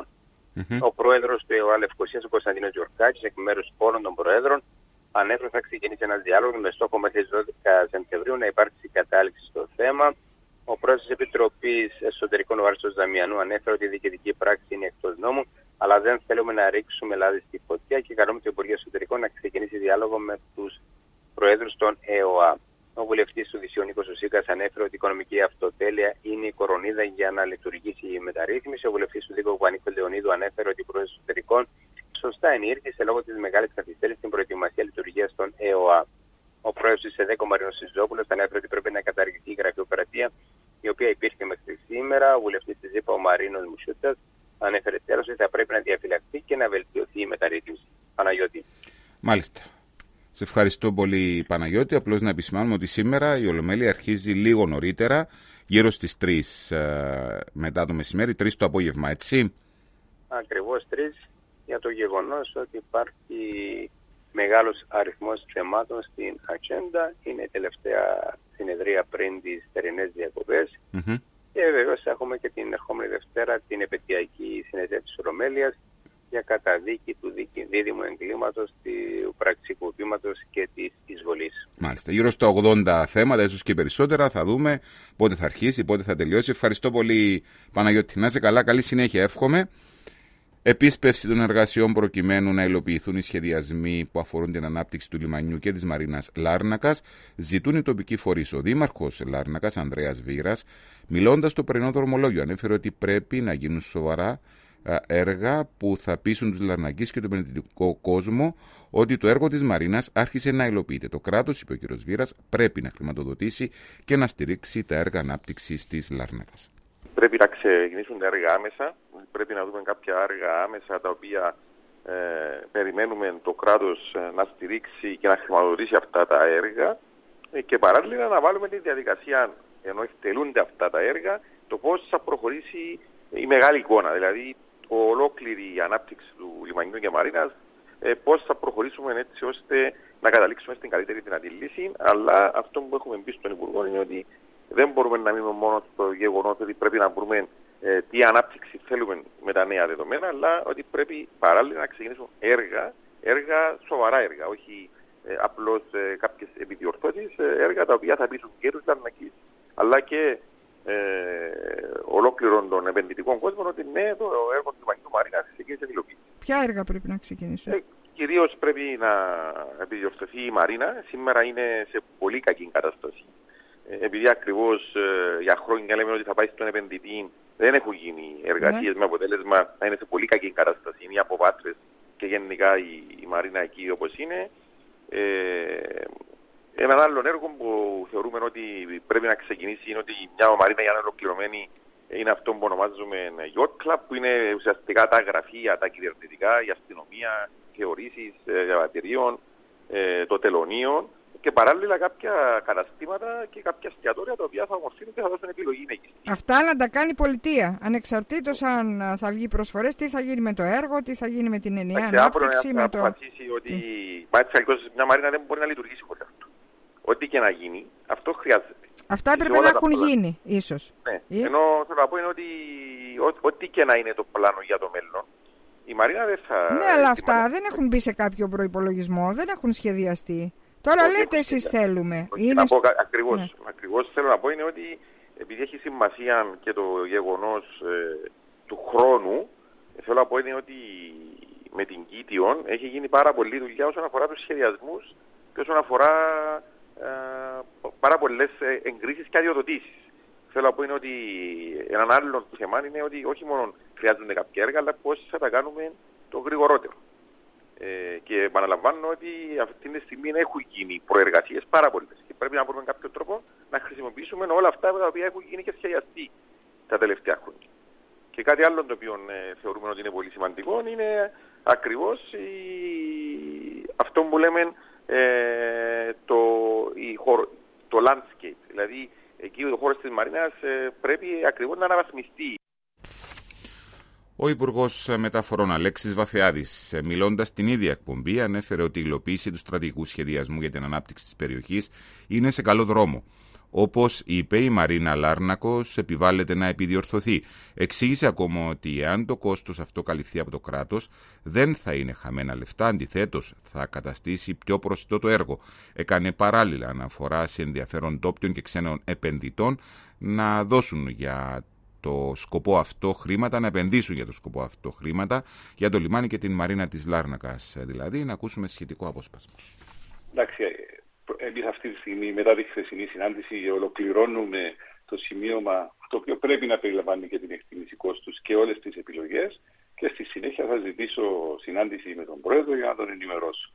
Ο πρόεδρος του ΕΟΑ Λευκοσίας, ο Κωνσταντίνος Γιουρκάκης, εκ μέρους όλων των προέδρων, ανέφερε θα ξεκινήσει ένας διάλογος με στόχο μέχρι τις 12 Σεπτεμβρίου να υπάρξει κατάληξη στο θέμα. Ο πρόεδρος της Επιτροπής Εσωτερικών, ο Άριστος Δαμιανού, ανέφερε ότι η διοικητική πράξη είναι εκτός νόμου, αλλά δεν θέλουμε να ρίξουμε λάδι στη φωτιά και καλούμε το Υπουργείο Εσωτερικών να ξεκινήσει διάλογο με τους προέδρους των ΕΟΑ. Ο βουλευτής του Δυσιού Νίκος Ουσίκας ανέφερε ότι η οικονομική αυτοτέλεια είναι η κορονίδα για να λειτουργήσει η μεταρρύθμιση. Ο βουλευτής του Δίκου Βανίκο Λεωνίδου ανέφερε ότι ο πρόεδρος Εσωτερικών σωστά ενήργησε λόγω της μεγάλης καθυστέρησης στην προετοιμασία λειτουργίας των ΕΟΑ. Ο πρόεδρος της ΕΔΕΚ, ο Μαρίνος Σιζόπουλος, ανέφερε ότι πρέπει να καταργηθεί η γραφειοκρατία, η οποία υπήρχε μέχρι σήμερα. Ο βουλευτής της ΕΠΑ, ο Μαρίνος Μουσούτσας, ανέφερε τέλος ότι θα πρέπει να διαφυλαχθεί και να βελτιωθεί η μεταρρύθμιση. Παναγιώτη. Μάλιστα. Σε ευχαριστώ πολύ, Παναγιώτη. Απλώς να επισημάνουμε ότι σήμερα η Ολομέλεια αρχίζει λίγο νωρίτερα, γύρω στις 3 μετά το μεσημέρι, 3 το απόγευμα, έτσι. Ακριβώς 3, για το γεγονός ότι υπάρχει μεγάλος αριθμός θεμάτων στην ατζέντα. Είναι η τελευταία συνεδρία πριν τις θερινές διακοπές. Και βεβαίως έχουμε και την ερχόμενη Δευτέρα την επαιτειακή συνεδρία της Ολομέλειας για καταδίκη του δίδυμου εγκλήματος, του πραξικοπήματος και της εισβολής. Μάλιστα. Γύρω στα 80 θέματα, ίσως και περισσότερα. Θα δούμε πότε θα αρχίσει, πότε θα τελειώσει. Ευχαριστώ πολύ, Παναγιώτη. Να είσαι καλά, καλή συνέχεια, εύχομαι. Επίσπευση των εργασιών προκειμένου να υλοποιηθούν οι σχεδιασμοί που αφορούν την ανάπτυξη του λιμανιού και της Μαρίνας Λάρνακας, ζητούν οι τοπικοί φορείς. Ο Δήμαρχος Λάρνακας, Ανδρέας Βίρας, μιλώντας στο πρωινό δρομολόγιο, ανέφερε ότι πρέπει να γίνουν σοβαρά έργα που θα πείσουν τους Λαρνακείς και τον επενδυτικό κόσμο ότι το έργο της Μαρίνας άρχισε να υλοποιείται. Το κράτος, είπε ο κ. Βίρας, πρέπει να χρηματοδοτήσει και να στηρίξει τα έργα ανάπτυξης της Λάρνακας. Πρέπει να ξεκινήσουν τα έργα άμεσα. Πρέπει να δούμε κάποια έργα άμεσα τα οποία περιμένουμε το κράτος να στηρίξει και να χρηματοδοτήσει αυτά τα έργα και παράλληλα να βάλουμε τη διαδικασία, ενώ εκτελούνται αυτά τα έργα, το πώς θα προχωρήσει η μεγάλη εικόνα, δηλαδή ολόκληρη η ανάπτυξη του λιμανιού και Μαρίνας, πώς θα προχωρήσουμε έτσι ώστε να καταλήξουμε στην καλύτερη δυνατή λύση. Αλλά αυτό που έχουμε πει στον Υπουργό είναι ότι δεν μπορούμε να μείνουμε μόνο στο γεγονός ότι πρέπει να βρούμε τι ανάπτυξη θέλουμε με τα νέα δεδομένα, αλλά ότι πρέπει παράλληλα να ξεκινήσουν σοβαρά έργα, όχι απλώς κάποιες επιδιορθώσεις, έργα τα οποία θα πείσουν και τους Λαρνακείς, αλλά και ολόκληρον των επενδυτικών κόσμων ότι ναι, το έργο του λιμανιού Μαρίνας ξεκίνησε να υλοποιήσει. Ποια έργα πρέπει να ξεκινήσουν? Κυρίως πρέπει να επιδιορθωθεί η Μαρίνα. Σήμερα είναι σε πολύ κακή κατάσταση. Επειδή ακριβώς για χρόνια λέμε ότι θα πάει στον επενδυτή, δεν έχουν γίνει εργασίες με αποτέλεσμα να είναι σε πολύ κακή κατάσταση. Είναι οι αποβάτρες και γενικά η Μαρίνα εκεί όπως είναι. Έναν άλλο έργο που θεωρούμε ότι πρέπει να ξεκινήσει είναι ότι μια Μαρίνα για να είναι ολοκληρωμένη είναι αυτό που ονομάζουμε Yacht Club, που είναι ουσιαστικά τα γραφεία, τα κυβερνητικά, η αστυνομία, θεωρήσεις διαβατηρίων, το τελωνείο και παράλληλα κάποια καταστήματα και κάποια εστιατόρια τα οποία θα ομορφύνουν και θα δώσουν επιλογή εκεί. Αυτά να τα κάνει η πολιτεία. Ανεξαρτήτως αν θα βγει προσφορές, τι θα γίνει με το έργο, τι θα γίνει με την ενιαία ανάπτυξη. Θα αποφασίσει ότι μια Μαρίνα δεν μπορεί να λειτουργήσει χωρίς αυτό. Ό,τι και να γίνει, αυτό χρειάζεται. Αυτά έπρεπε να έχουν γίνει, ίσως. Ναι. Ενώ θέλω να πω είναι ότι ό,τι και να είναι το πλάνο για το μέλλον, η Μαρίνα δεν θα... Ναι, αλλά αυτά δεν έχουν μπει σε κάποιο προϋπολογισμό, δεν έχουν σχεδιαστεί. Τώρα λέτε εσείς θέλουμε. Ακριβώς θέλω να πω είναι ότι επειδή έχει σημασία και το γεγονός του χρόνου, θέλω να πω είναι ότι με την Κίτιον έχει γίνει πάρα πολλή δουλειά όσον αφορά τους σχεδιασμούς και όσον αφορά πάρα πολλές εγκρίσεις και αδειοδοτήσεις. Θέλω να πω είναι ότι έναν άλλο θέμα είναι ότι όχι μόνο χρειάζονται κάποια έργα, αλλά πώς θα τα κάνουμε το γρηγορότερο. Και επαναλαμβάνω ότι αυτή τη στιγμή έχουν γίνει προεργασίες πάρα πολλές και πρέπει να βρούμε κάποιο τρόπο να χρησιμοποιήσουμε όλα αυτά τα οποία έχουν γίνει και σχεδιαστεί τα τελευταία χρόνια. Και κάτι άλλο το οποίο θεωρούμε ότι είναι πολύ σημαντικό είναι ακριβώς αυτό που λέμε το landscape. Δηλαδή εκεί ο χώρος της Μαρίνας πρέπει ακριβώς να αναβαθμιστεί. Ο Υπουργός Μεταφορών Αλέξης Βαφεάδης, μιλώντας στην ίδια εκπομπή, ανέφερε ότι η υλοποίηση του στρατηγικού σχεδιασμού για την ανάπτυξη της περιοχής είναι σε καλό δρόμο. Όπως είπε, η Μαρίνα Λάρνακος επιβάλλεται να επιδιορθωθεί. Εξήγησε ακόμα ότι εάν το κόστος αυτό καλυφθεί από το κράτος, δεν θα είναι χαμένα λεφτά, αντιθέτως θα καταστήσει πιο προσιτό το έργο. Έκανε παράλληλα αναφορά σε ενδιαφέρον ντόπιων και ξένων επενδυτών να δώσουν για το σκοπό αυτό χρήματα, να επενδύσουν για το σκοπό αυτό χρήματα για το λιμάνι και την Μαρίνα της Λάρνακας, δηλαδή να ακούσουμε σχετικό απόσπασμα. Εντάξει, εμείς αυτή τη στιγμή μετά τη χθεσινή συνάντηση ολοκληρώνουμε το σημείωμα το οποίο πρέπει να περιλαμβάνει και την εκτίμηση κόστους και όλες τις επιλογές και στη συνέχεια θα ζητήσω συνάντηση με τον Πρόεδρο για να τον ενημερώσω.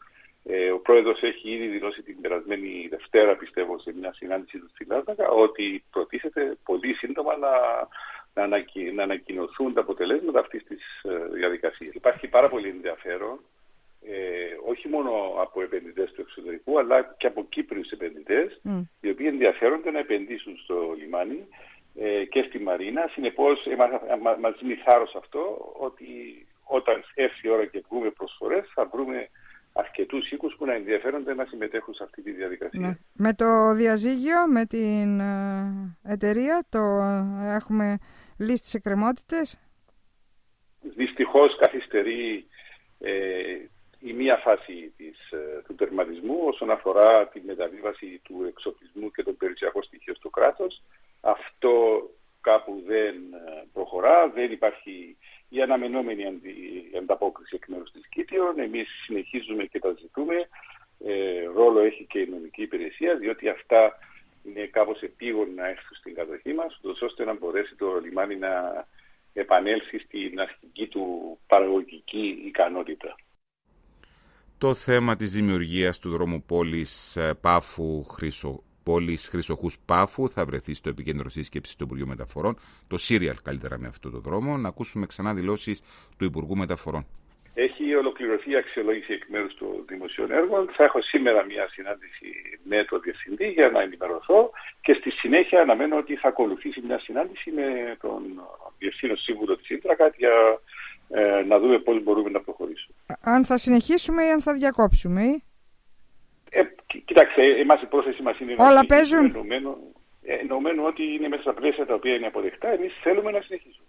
Ο πρόεδρος έχει ήδη δηλώσει την περασμένη Δευτέρα, πιστεύω, σε μια συνάντηση του στην Λάρνακα, ότι προτίθεται πολύ σύντομα να ανακοινωθούν τα αποτελέσματα αυτής της διαδικασίας. Υπάρχει πάρα πολύ ενδιαφέρον, όχι μόνο από επενδυτές του εξωτερικού, αλλά και από Κύπριους επενδυτές, οι οποίοι ενδιαφέρονται να επενδύσουν στο λιμάνι και στη Μαρίνα. Συνεπώς, μας δίνει θάρρος αυτό, ότι όταν έρθει η ώρα και βγούμε προσφορές, θα βρούμε αρκετούς οίκους που να ενδιαφέρονται να συμμετέχουν σε αυτή τη διαδικασία. Ναι. Με το διαζύγιο, με την εταιρεία, έχουμε λύσει τις εκκρεμότητες. Δυστυχώς καθυστερεί η μία φάση του τερματισμού όσον αφορά τη μεταβίβαση του εξοπλισμού και των περιουσιακών στοιχείων στο κράτος. Αυτό κάπου δεν προχωρά, δεν υπάρχει η αναμενόμενη ανταπόκριση εκ μέρους της Κύπριων. Εμείς συνεχίζουμε και τα ζητούμε. Ρόλο έχει και η νομική υπηρεσία, διότι αυτά είναι κάπως επίγον να έρθουν στην κατοχή μας, ώστε να μπορέσει το λιμάνι να επανέλθει στην αρχική του παραγωγική ικανότητα. Το θέμα της δημιουργίας του δρόμου πόλης Πάφου πόλης Χρυσοχούς Πάφου θα βρεθεί στο επικέντρο σύσκεψης του Υπουργείου Μεταφορών, το σύριαλ καλύτερα με αυτό το δρόμο. Να ακούσουμε ξανά δηλώσεις του Υπουργού Μεταφορών. Έχει ολοκληρωθεί η αξιολόγηση εκ μέρους των δημοσίων έργων. Θα έχω σήμερα μια συνάντηση με τον Διευθυντή για να ενημερωθώ και στη συνέχεια αναμένω ότι θα ακολουθήσει μια συνάντηση με τον Διευθύνων Σύμβουλο της Ίντρακατ για να δούμε πώς μπορούμε να προχωρήσουμε. Αν θα συνεχίσουμε ή αν θα διακόψουμε? Κοιτάξτε, εμάς η πρόθεση μας είναι όλα παίζουν. Εννοούμενο ότι είναι μέσα στα πλαίσια τα οποία είναι αποδεκτά. Εμείς θέλουμε να συνεχίσουμε.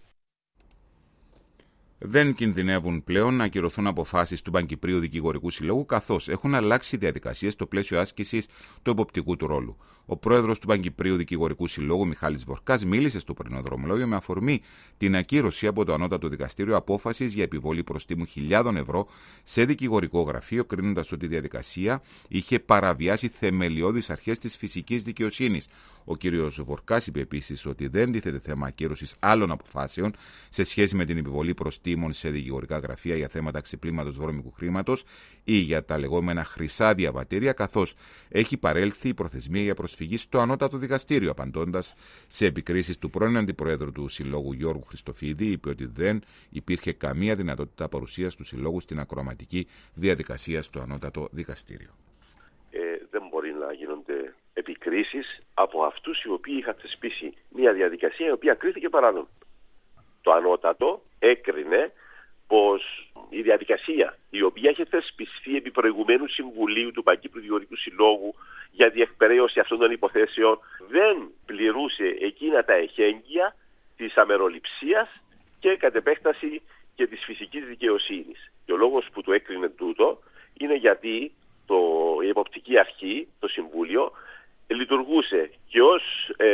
Δεν κινδυνεύουν πλέον να ακυρωθούν αποφάσεις του Παγκυπρίου Δικηγορικού Συλλόγου, καθώς έχουν αλλάξει διαδικασίες στο πλαίσιο άσκησης του εποπτικού του ρόλου. Ο πρόεδρος του Παγκυπρίου Δικηγορικού Συλλόγου, Μιχάλης Βορκάς, μίλησε στο πρωινό δρομολόγιο με αφορμή την ακύρωση από το Ανώτατο Δικαστήριο απόφασης για επιβολή προστίμου χιλιάδων ευρώ σε δικηγορικό γραφείο, κρίνοντας ότι η διαδικασία είχε παραβιάσει θεμελιώδεις αρχές της φυσικής δικαιοσύνης. Ο κ. Βορκάς είπε επίσης ότι δεν τίθεται θέμα ακύρωσης άλλων αποφάσεων σε σχέση με την επιβολή προστίμων σε δικηγορικά γραφεία για θέματα ξεπλήματος βρώμικου χρήματος ή για τα λεγόμενα χρυσά διαβατήρια, καθώς έχει παρέλθει η προθεσμία για προσφυγή στο Ανώτατο Δικαστήριο. Απαντώντας σε επικρίσεις του πρώην Αντιπροέδρου του Συλλόγου Γιώργου Χριστοφίδη, είπε ότι δεν υπήρχε καμία δυνατότητα παρουσίας του Συλλόγου στην ακροαματική διαδικασία στο Ανώτατο Δικαστήριο. Δεν μπορεί να γίνονται επικρίσεις από αυτούς οι οποίοι είχαν θεσπίσει μια διαδικασία η οποία κρίθηκε παράνομη. Το Ανώτατο έκρινε πως η διαδικασία η οποία είχε θεσπιστεί επί προηγουμένου Συμβουλίου του Παγκύπριου Δικηγορικού Συλλόγου για διεκπαιρέωση αυτών των υποθέσεων δεν πληρούσε εκείνα τα εχέγγυα της αμεροληψίας και κατ' επέκταση και της φυσικής δικαιοσύνης. Και ο λόγος που το έκρινε τούτο είναι γιατί η εποπτική αρχή, το Συμβούλιο, λειτουργούσε και ως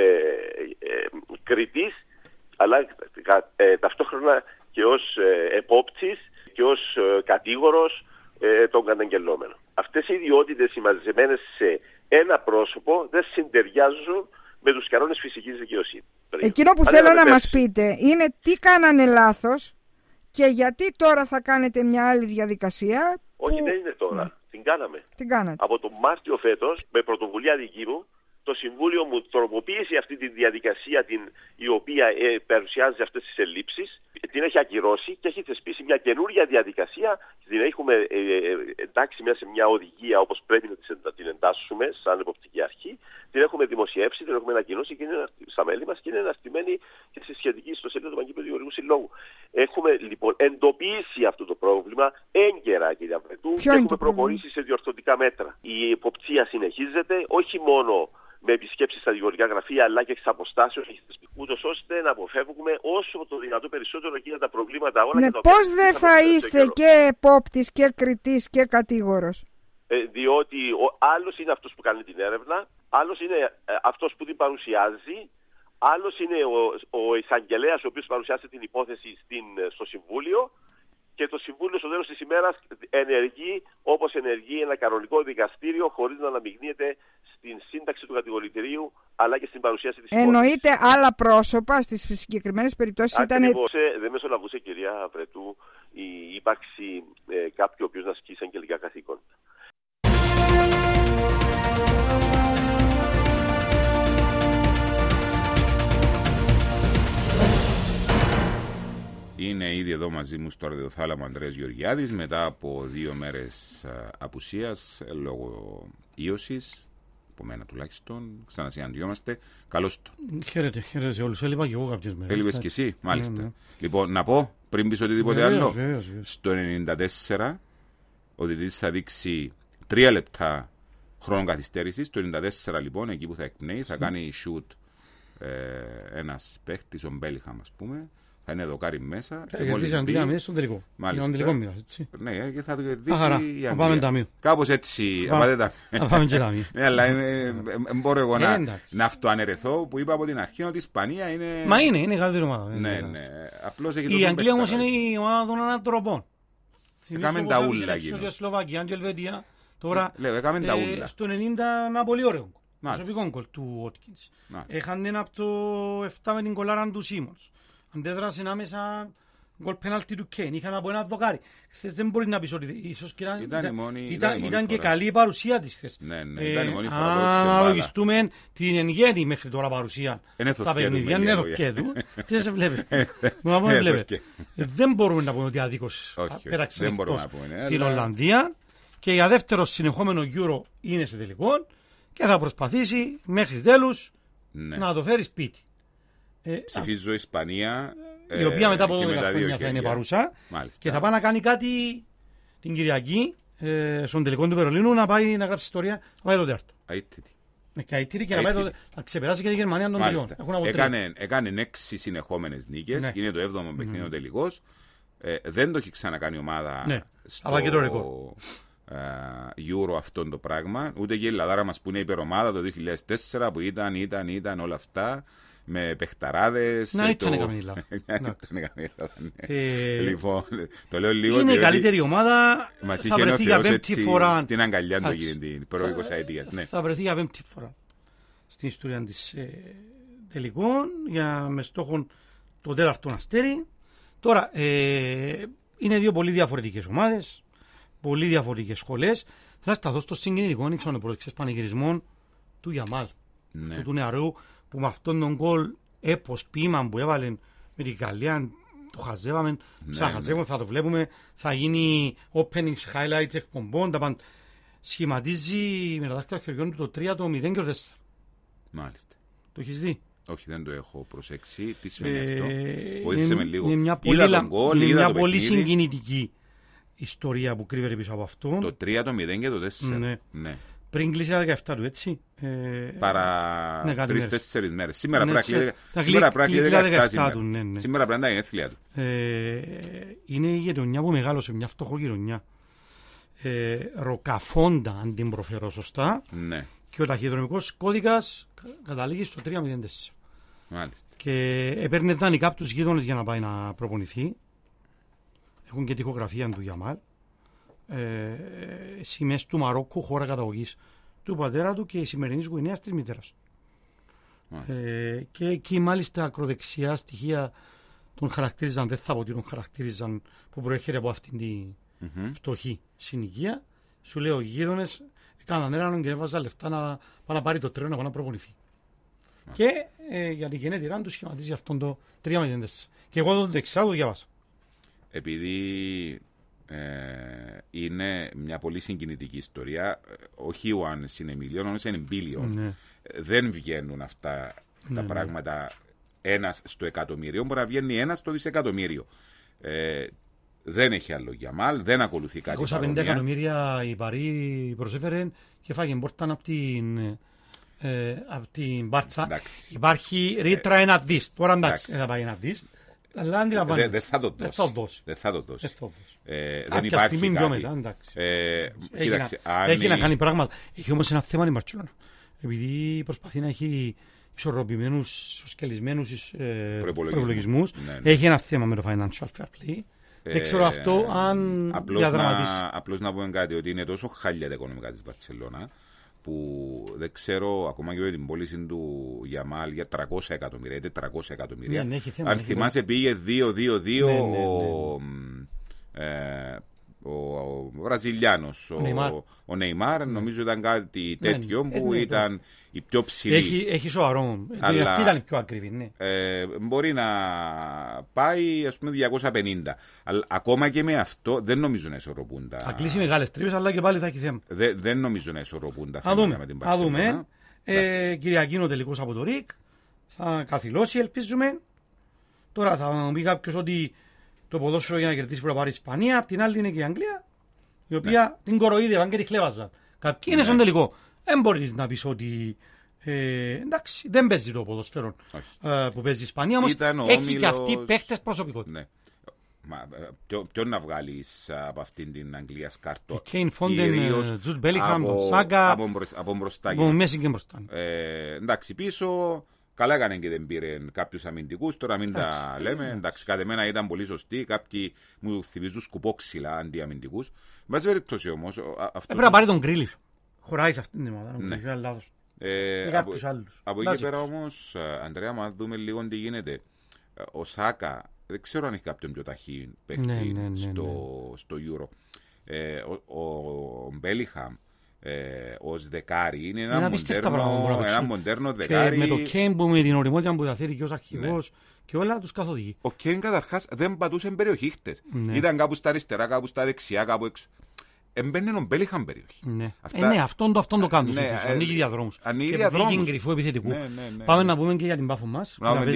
κριτής, αλλά ταυτόχρονα και ως επόπτης και ως κατήγορος των καταγγελόμενων. Αυτές οι ιδιότητες συμμαζεμένες σε ένα πρόσωπο δεν συντεριάζουν με τους κανόνες φυσικής δικαιοσύνης. Εκείνο που θέλω να μας πείτε είναι τι κάνανε λάθος και γιατί τώρα θα κάνετε μια άλλη διαδικασία. Όχι, δεν είναι τώρα. Την κάναμε. Από τον Μάρτιο φέτος, με πρωτοβουλία δική μου, το Συμβούλιο μου τροποποίησε αυτή τη διαδικασία η οποία παρουσιάζει αυτές τις ελλείψεις, την έχει ακυρώσει και έχει θεσπίσει μια καινούργια διαδικασία, την έχουμε εντάξει μέσα σε μια οδηγία όπως πρέπει να την εντάσσουμε σαν εποπτική αρχή, την έχουμε δημοσιεύσει, την έχουμε ανακοινώσει και είναι στα μέλη μας και είναι αναστημένη και στη σχετική ιστοσελίδα του Παγκύπριου Δικηγορικού Συλλόγου. Έχουμε λοιπόν εντοπίσει αυτό το πρόβλημα έγκαιρα, κύριε Αβρετού, και έχουμε προχωρήσει σε διορθωτικά μέτρα. Η εποπτεία συνεχίζεται, όχι μόνο με επισκέψεις στα δικηγορικά γραφεία, αλλά και εξ αποστάσεως, ούτως ώστε να αποφεύγουμε όσο το δυνατό περισσότερο εκείνα τα προβλήματα όλα. Ναι, πώς δεν θα είστε και επόπτης και κριτής και κατήγορος? Διότι άλλος είναι αυτός που κάνει την έρευνα, άλλος είναι αυτός που την παρουσιάζει, άλλος είναι ο εισαγγελέας ο οποίος παρουσιάζει την υπόθεση στο Συμβούλιο. Και το Συμβούλιο στο τέλος της ημέρας ενεργεί όπως ενεργεί ένα κανονικό δικαστήριο, χωρίς να αναμειγνύεται στην σύνταξη του κατηγορητηρίου αλλά και στην παρουσίαση της υπόθεσης. Εννοείται άλλα πρόσωπα στις συγκεκριμένες περιπτώσεις ήταν. Δεν μεσολαβούσε, κυρία Βρετού, η ύπαρξη κάποιου ο οποίος να ασκήσει αγγελικά καθήκοντα. Είναι ήδη εδώ μαζί μου στο ραδιοθάλαμο Ανδρέας Γεωργιάδης μετά από 2 μέρες απουσίας λόγω ίωσης. Από μένα τουλάχιστον. Ξανασυναντιόμαστε. Καλώς το. Χαίρετε σε όλους. Έλειπα και εγώ κάποιες μέρες. Έλειπες και εσύ, μάλιστα. Λοιπόν, να πω πριν πεις οτιδήποτε άλλο. Στο 94 ο διαιτητής θα δείξει 3 λεπτά χρόνο καθυστέρησης. Το 94 λοιπόν, εκεί που θα εκπνέει, θα κάνει shoot ένας παίχτης, ο Μπέλιχαμ ας πούμε. Θα είναι δοκάρι μέσα. Κερδίσει Αγγλία μέσα στον τελικό. Μάλιστα. Τελικό μοίρας, έτσι. Ναι, και θα το κερδίσει η Αγγλία. Πάμε ταμείο. Κάπως έτσι. Πάμε και ταμείο. Ναι, αλλά μπορώ εγώ να αυτοαναιρεθώ που είπα από την αρχή ότι η Ισπανία είναι. Μα είναι καλύτερη ομάδα. Ναι. Απλώς έχει η Αγγλία όμως είναι η ομάδα των ανατροπών. Έκαμε τα ούλα εκείνο. Σλοβακία, Ελβετία. Τώρα έκαμε τα ούλα. Στο 90 ένα πολύ ωραίο προσωπικό γκολ του Όtkins. Έχανε από το 7 με την κολάρα του Σίμονς. Αντέδρασε άμεσα γκολ πέναλτι του Κέιν. Είχαν από ένα δοκάρι. Χθες δεν μπορείς να πεις ότι ίσως ήταν και καλή η παρουσία της χθες. Ναι, ήταν η μόνη φορά που έξε λογιστούμε την εν γέννη μέχρι τώρα παρουσία στα παιχνίδια. Είναι δοκέ του. Τι δεν σε βλέπει. Δεν μπορούμε να πούμε ότι αδίκωσες. Πέραξε εκτός την Ολλανδία και για δεύτερο συνεχόμενο Euro είναι σε τελικό και θα προσπαθήσει μέχρι τέλους να το φέρει σπίτι. Ψηφίζω Ισπανία, η οποία μετά από 12 χρόνια θα είναι παρούσα. Μάλιστα. Και θα πάει να κάνει κάτι την Κυριακή στον τελικό του Βερολίνου, να πάει να γράψει ιστορία, να πάει το τέταρτο. Αίτητη και να ξεπεράσει και τη Γερμανία των τελειών. Έκανε 6 συνεχόμενες νίκες, ναι. Είναι το 7ο παιχνίδι τελικός. Δεν το έχει ξανακάνει ομάδα στο Euro αυτό το πράγμα. Ούτε και η Ελλαδάρα μας που είναι υπερομάδα το 2004 που ήταν όλα αυτά. Με παιχταράδες. Να ήταν καμίλα. Λοιπόν, το λέω λίγο. Είναι η καλύτερη ομάδα. Μας είχε ο Θεός έτσι στην αγκαλιά του την προ 20 Θα βρεθεί για 5η φορά στην ιστορία της τελικών με στόχο το 4ο αστέρι. Τώρα, είναι 2 πολύ διαφορετικές ομάδες, πολύ διαφορετικές σχολές. Θα σταθώ στο συγκινητικό εξονοπροδεξές πανηγυρισμών του Γιαμάλ, του νεαρού, που με αυτόν τον γκολ έπος ποίημα που έβαλε με την Γαλλία το χαζεύαμε, θα το βλέπουμε, θα γίνει openings, highlights, εκπομπών, τα πάντα. Σχηματίζει με τα δάχτυλα χεριών του το 3, το 0 και το 4. Μάλιστα. Το έχεις δει? Όχι, δεν το έχω προσέξει. Τι σημαίνει αυτό? Βοήθησε με λίγο. Είναι μια πολύ συγκινητική ιστορία που κρύβεται πίσω από αυτό. Το 3, το 0 και το 4. Ναι. Πριν κλείσει τα 17 του, έτσι. Παρά 3-4 μέρες. Σήμερα πρέπει να κλείσει 17 του. Σήμερα πρέπει να είναι γενέθλια του. Είναι η γειτονιά που μεγάλωσε, μια φτωχό γειτονιά. Ροκαφόντα, αν την προφέρω σωστά. Ναι. Και ο ταχυδρομικός κώδικας καταλήγει στο 3-0-4. Μάλιστα. Και έπαιρνε δανεικά από τους γείτονες για να πάει να προπονηθεί. Έχουν και τοιχογραφία του Γιαμάλ. Σημαίες του Μαρόκου, χώρα καταγωγής του πατέρα του και η σημερινής Γουινέας της μητέρας του. Και εκεί μάλιστα ακροδεξιά στοιχεία τον χαρακτήριζαν, δεν θα πω ότι τον χαρακτήριζαν, που προέρχεται από αυτήν τη φτωχή συνοικία. Σου λέω, οι γείτονες έκαναν έρανον και έβαζαν λεφτά να πάει να πάρει το τρένο να πάει να προπονηθεί. Και για την γενέτειρά του σχηματίζει αυτόν το 3-0-4. Και εγώ το δεξιά το διαβάσα. Επειδή είναι μια πολύ συγκινητική ιστορία, όχι one in a million, όμως in a billion. Δεν βγαίνουν αυτά τα πράγματα ένας στο εκατομμύριο, μπορεί να βγαίνει ένας στο δισεκατομμύριο. Δεν έχει άλλο Γιαμάλ, δεν ακολουθεί κάτι παρόμοια. 250 εκατομμύρια η Παρί προσέφερε και φάγε μπόρταν από την Μπάρτσα. Υπάρχει ρήτρα 1 δις. Τώρα εντάξει, θα πάει 1 δις. Αλλά αντιλαμβάνεσαι. Δεν θα το δώσει. Δεν υπάρχει κάτι. Έχει να κάνει πράγματα. Έχει όμως ένα θέμα η Μπαρτσελόνα. Επειδή προσπαθεί να έχει ισορροπημένους, ισοσκελισμένους προϋπολογισμούς, έχει ένα θέμα με το financial fair play. Δεν ξέρω αυτό αν διαδραματίσει. Απλώς να πούμε κάτι, ότι είναι τόσο χάλια τα οικονομικά της Μπαρτσελόνα, που δεν ξέρω ακόμα και με την πώληση του Γιαμάλ για 300 εκατομμύρια ή 400 εκατομμύρια. Αν θυμάσαι πήγε 2-2-2 ο Βραζιλιάνος, ο Νεϊμάρ, νομίζω ήταν κάτι τέτοιο που ήταν η πιο ψηλή. Έχει σοβαρό. Αλλά αυτή ήταν η πιο ακριβή. Ναι. Μπορεί να πάει, ας πούμε, 250. Αλλά ακόμα και με αυτό δεν νομίζω να ισορροπούν τα. Θα κλείσει μεγάλες τρύπες, αλλά και πάλι θα έχει θέμα. Δεν νομίζω να ισορροπούν τα θέματα με την Μπαρσελόνα. Θα δούμε. Κυριακή είναι ο τελικός από το ΡΙΚ. Θα καθυλώσει, ελπίζουμε. Τώρα θα μου πει κάποιος ότι το ποδόσφαιρο για να κερδίσει πρέπει να πάρει η Ισπανία. Απ' την άλλη είναι και η Αγγλία, η οποία την κοροϊδεύαν και τη χλέβαζαν. Κάποιοι είναι στον τελικό. Δεν μπορείς να πεις ότι. Εντάξει, δεν παίζει το ποδόσφαιρο που παίζει η Ισπανία, όμως έχει και αυτή παίχτες προσωπικότητα. Ναι. Ποιον να βγάλεις από αυτήν την Αγγλία σκάρτο? Κέιν Φόντεν, Τζουτ Μπέλιγχαμ, Σάκα, από μπροστά. Από μέση και μπροστά. Εντάξει, πίσω. Καλά έκανε και δεν πήρε κάποιους αμυντικούς, τώρα μην τα λέμε. Εντάξει, κατά μένα ήταν πολύ σωστή. Κάποιοι μου θυμίζουν σκουπόξυλα αντιαμυντικούς. Βάζει περιπτώσει όμως. Πρέπει να πάρει τον Γκρίλις. Χωράει σε αυτήν την ομάδα. Είναι λάθος. Και κάποιους άλλους. Από εκεί πέρα όμως, Αντρέα, αν δούμε λίγο τι γίνεται. Ο Σάκα, δεν ξέρω αν έχει κάποιον πιο ταχύ παίκτη στο Euro. Ο Μπέλιχαμ. Ως δεκάρι είναι ένα μοντέρνο δεκάρι. Και με το Κέιν που με την οριμότητα που διαθέτει και ως αρχηγός και όλα τους καθοδηγεί. Ο Κέιν καταρχάς δεν πατούσε περιοχή χτες. Ήταν κάπου στα αριστερά, κάπου στα δεξιά, κάπου έξω. Εμπαίνει ο Μπέλιχαμ περιοχή. Ναι, αυτόν το κάνουν. Ανοίγει διαδρόμους. Και βγήκε κρυφού επιθετικού. Πάμε να πούμε και για την Πάφο μας.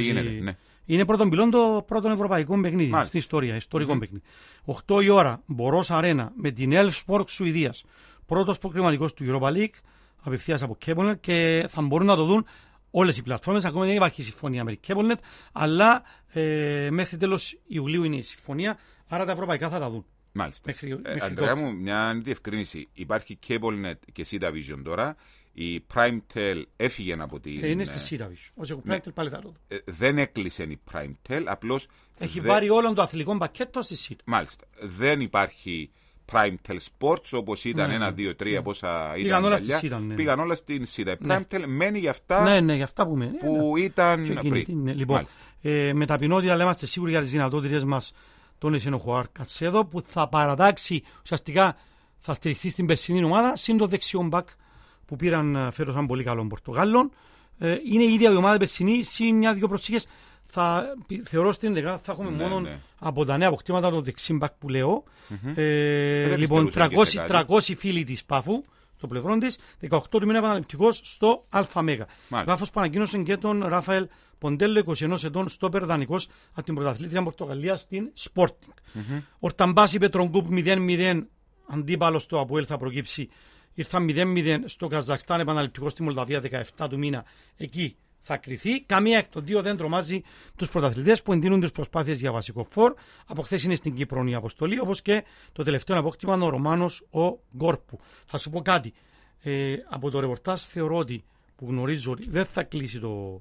Είναι πρώτον πυλόν το πρώτο ευρωπαϊκό παιχνίδι στην ιστορία, ιστορικό παιχνίδι. 8 η ώρα, Μπορός Αρένα με την Elfsborg Σουηδίας. Πρώτος προκριματικός του Europa League, απευθείας από Κέπολνετ, και θα μπορούν να το δουν όλες οι πλατφόρμες. Ακόμα δεν υπάρχει συμφωνία με Κέπολνετ, αλλά μέχρι τέλος Ιουλίου είναι η συμφωνία, άρα τα ευρωπαϊκά θα τα δουν. Μάλιστα. Αντρέα μου, μια διευκρίνηση. Υπάρχει Κέπολνετ και Cityvision τώρα. Η Primetel έφυγε από την. Είναι στη Cityvision. Όσο έχω Primetel πάλι θα το δω. Δεν έκλεισε η Primetel, απλώς. Έχει πάρει όλο το αθλητικό πακέτο στη City. Μάλιστα. Δεν υπάρχει Primetel Sports όπως ήταν 1, 2, 3 πόσα ήταν παλιά. Πήγαν όλα στην Σίδα. Primetel μένει για αυτά, για αυτά που ήταν πριν. Λοιπόν, με ταπεινότητα λέμε σίγουροι για τις δυνατότητες μας τον Εσένο Χουάρ Κατσέδο, που θα παρατάξει, ουσιαστικά θα στηριχθεί στην περσινή ομάδα, συν το δεξιόν μπακ που πήραν φέτος έναν πολύ καλό Πορτογάλων. Είναι η ίδια η ομάδα περσινή, συν μια-δυο προσήγες. Θεωρώ στην 11 θα έχουμε μόνο από τα νέα αποκτήματα το δεξιμπακ που λέω. Λοιπόν, 300 φίλοι της Πάφου στο πλευρό της, 18 του μήνα επαναληπτικός στο ΑΜΕΓΑ. Πάφος που ανακοίνωσε και τον Ράφαελ Ποντέλο, 21 ετών, στόπερ δανεικός από την πρωταθλήτρια Πορτογαλία στην Sporting. Ορταμπάση Πετρογκούπ 0-0, αντίπαλος στο Αποέλ θα προκύψει. Ήρθαν 0-0 στο Καζακστάν, επαναληπτικό στη Μολδαβία 17 του μήνα. Εκεί θα κρυθεί. Καμία εκ των δύο δεν τρομάζει τους πρωταθλητές που εντείνουν τις προσπάθειες για βασικό φορ. Από χθες είναι στην Κύπρο η αποστολή, όπως και το τελευταίο απόκτημα ο Ρωμάνος ο Γκόρπου. Θα σου πω κάτι. Από το ρεπορτάζ θεωρώ ότι, που γνωρίζω ότι δεν θα κλείσει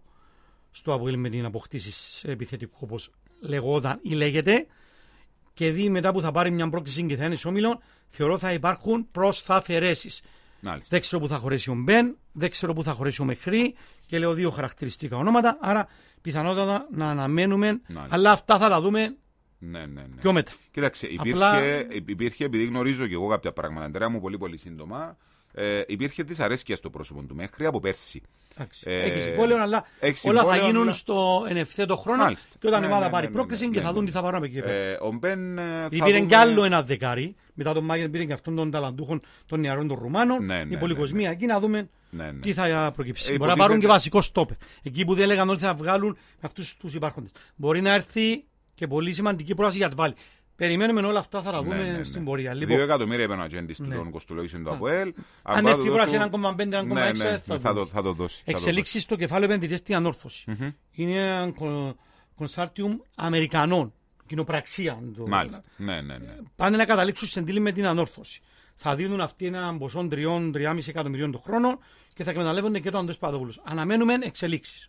στο Αποέλ με την αποκτήση επιθετικού όπως λεγόταν ή λέγεται, και δει μετά που θα πάρει μια πρόκληση και θα είναι σε όμιλο, θεωρώ θα υπάρχουν προσθαφαιρέσεις. Δεν ξέρω που θα χωρέσει ο Μπεν, δεν ξέρω που θα χωρέσει ο Μεχρή, και λέω δύο χαρακτηριστικά ονόματα, άρα πιθανότατα να αναμένουμε, αλλά αυτά θα τα δούμε πιο μετά. Κοίταξε, υπήρχε, επειδή γνωρίζω και εγώ κάποια πράγματα, Αντρέα μου, πολύ σύντομα, υπήρχε δυσαρέσκεια στο πρόσωπο του Μέχρι από πέρσι. Έχει συμβόλαιο, αλλά όλα θα γίνουν στο εν ευθέτω χρόνο. Και όταν η ομάδα πάρει πρόκληση και θα δουν τι θα πάρουν από εκεί πέρα. Πήρε κι άλλο ένα δεκάρι. Μετά τον Μάγερ πήρε και αυτόν τον ταλαντούχων των νεαρών των Ρουμάνων. Η πολυκοσμία εκεί να δούμε τι θα προκύψει. Μπορεί να πάρουν και βασικό στόπερ. Εκεί που δεν έλεγαν ότι θα βγάλουν αυτούς τους υπάρχοντες. Μπορεί να έρθει και πολύ σημαντική πρόταση για Τβάλι. Περιμένουμε όλα αυτά, θα τα δούμε στην πορεία. 2 εκατομμύρια είπε ο ατζέντης του τον κοστολόγησε το ΑΠΟΕΛ. Αν έρθει η πρόταση 1,5-1,6 θα το δώσει. Εξελίξεις στο κεφάλαιο επενδυτές στην ανόρθωση. Είναι ένα κονσάρτιουμ Αμερικανών, κοινοπραξία. Μάλιστα. Πάνε να καταλήξουν σε ντύλι με την ανόρθωση. Θα δίνουν αυτοί έναν ποσό 3,5 εκατομμυρίων το χρόνο και θα εκμεταλλεύονται και τον Ανδρέας Παπαδόπουλος. Αναμένουμε εξελίξεις.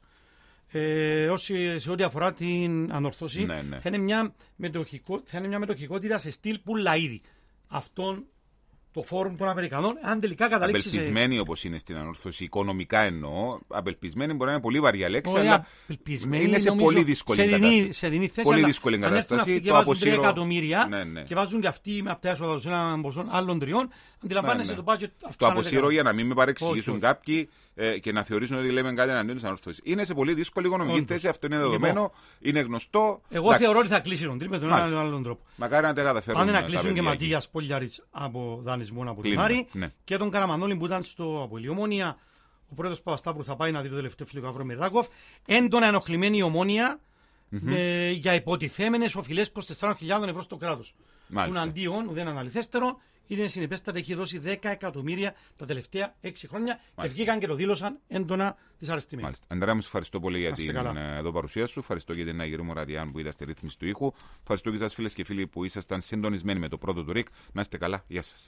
Σε ό,τι αφορά την ανορθώση, θα είναι μια μετοχικότητα σε στυλ πουλαΐδη. Αυτόν το φόρουμ των Αμερικανών, αν τελικά καταλήξει. Απελπισμένοι όπως είναι στην ανόρθωση, οικονομικά εννοώ. Απελπισμένοι μπορεί να είναι πολύ βαριά λέξη, αλλά είναι σε πολύ δύσκολη κατάσταση. Σε δίνει θέση. Πολύ δύσκολη κατάσταση. Το αποσύρω. 3 εκατομμύρια και βάζουν και αυτοί με αυτά έσοδα τους έναν ποσό άλλων 3. Αντιλαμβάνεσαι το budget αυτό. Το αποσύρω για να μην με παρεξηγήσουν κάποιοι και να θεωρήσουν ότι λέμε κάτι εναντίον της ανόρθωσης. Είναι σε πολύ δύσκολη οικονομική θέση, αυτό είναι δεδομένο, είναι γνωστό. Εγώ θεωρώ ότι θα κλείσει τον με τον άλλον τρόπο. Μακάρι να τα καταφέρουν. Πάνε να κλείσουν και Ματίγιας Πολιάριτς από δανεισμό από τη Μάρη και τον Καραμανόλη που ήταν στο Ομόνια. Ο πρόεδρος Παπασταύρου θα πάει να δει το τελευταίο φιλικό Γαβρό Μιράκοφ. Έντονα ενοχλημένη η Ομόνια για υποτιθέμενες οφειλές προς 4.000 ευρώ στο κράτος. Που αντίον, ουδέν αναλυθέστερο, είναι συνεπέστατα, έχει δώσει 10 εκατομμύρια τα τελευταία 6 χρόνια και βγήκαν και το δήλωσαν έντονα τις αρεστημένες. Αντρέα, μου ευχαριστώ πολύ για την εδώ παρουσία σου. Ευχαριστώ και την Αγγελή Μουραδιάν που είδα στη ρύθμιση του ήχου. Ευχαριστώ και σας φίλες και φίλοι που ήσασταν συντονισμένοι με το πρώτο του ΡΙΚ. Να είστε καλά. Γεια σας.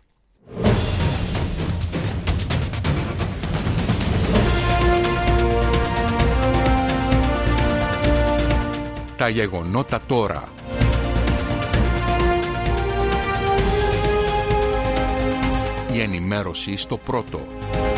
Τα γεγονότα τώρα. Η ενημέρωση στο πρώτο.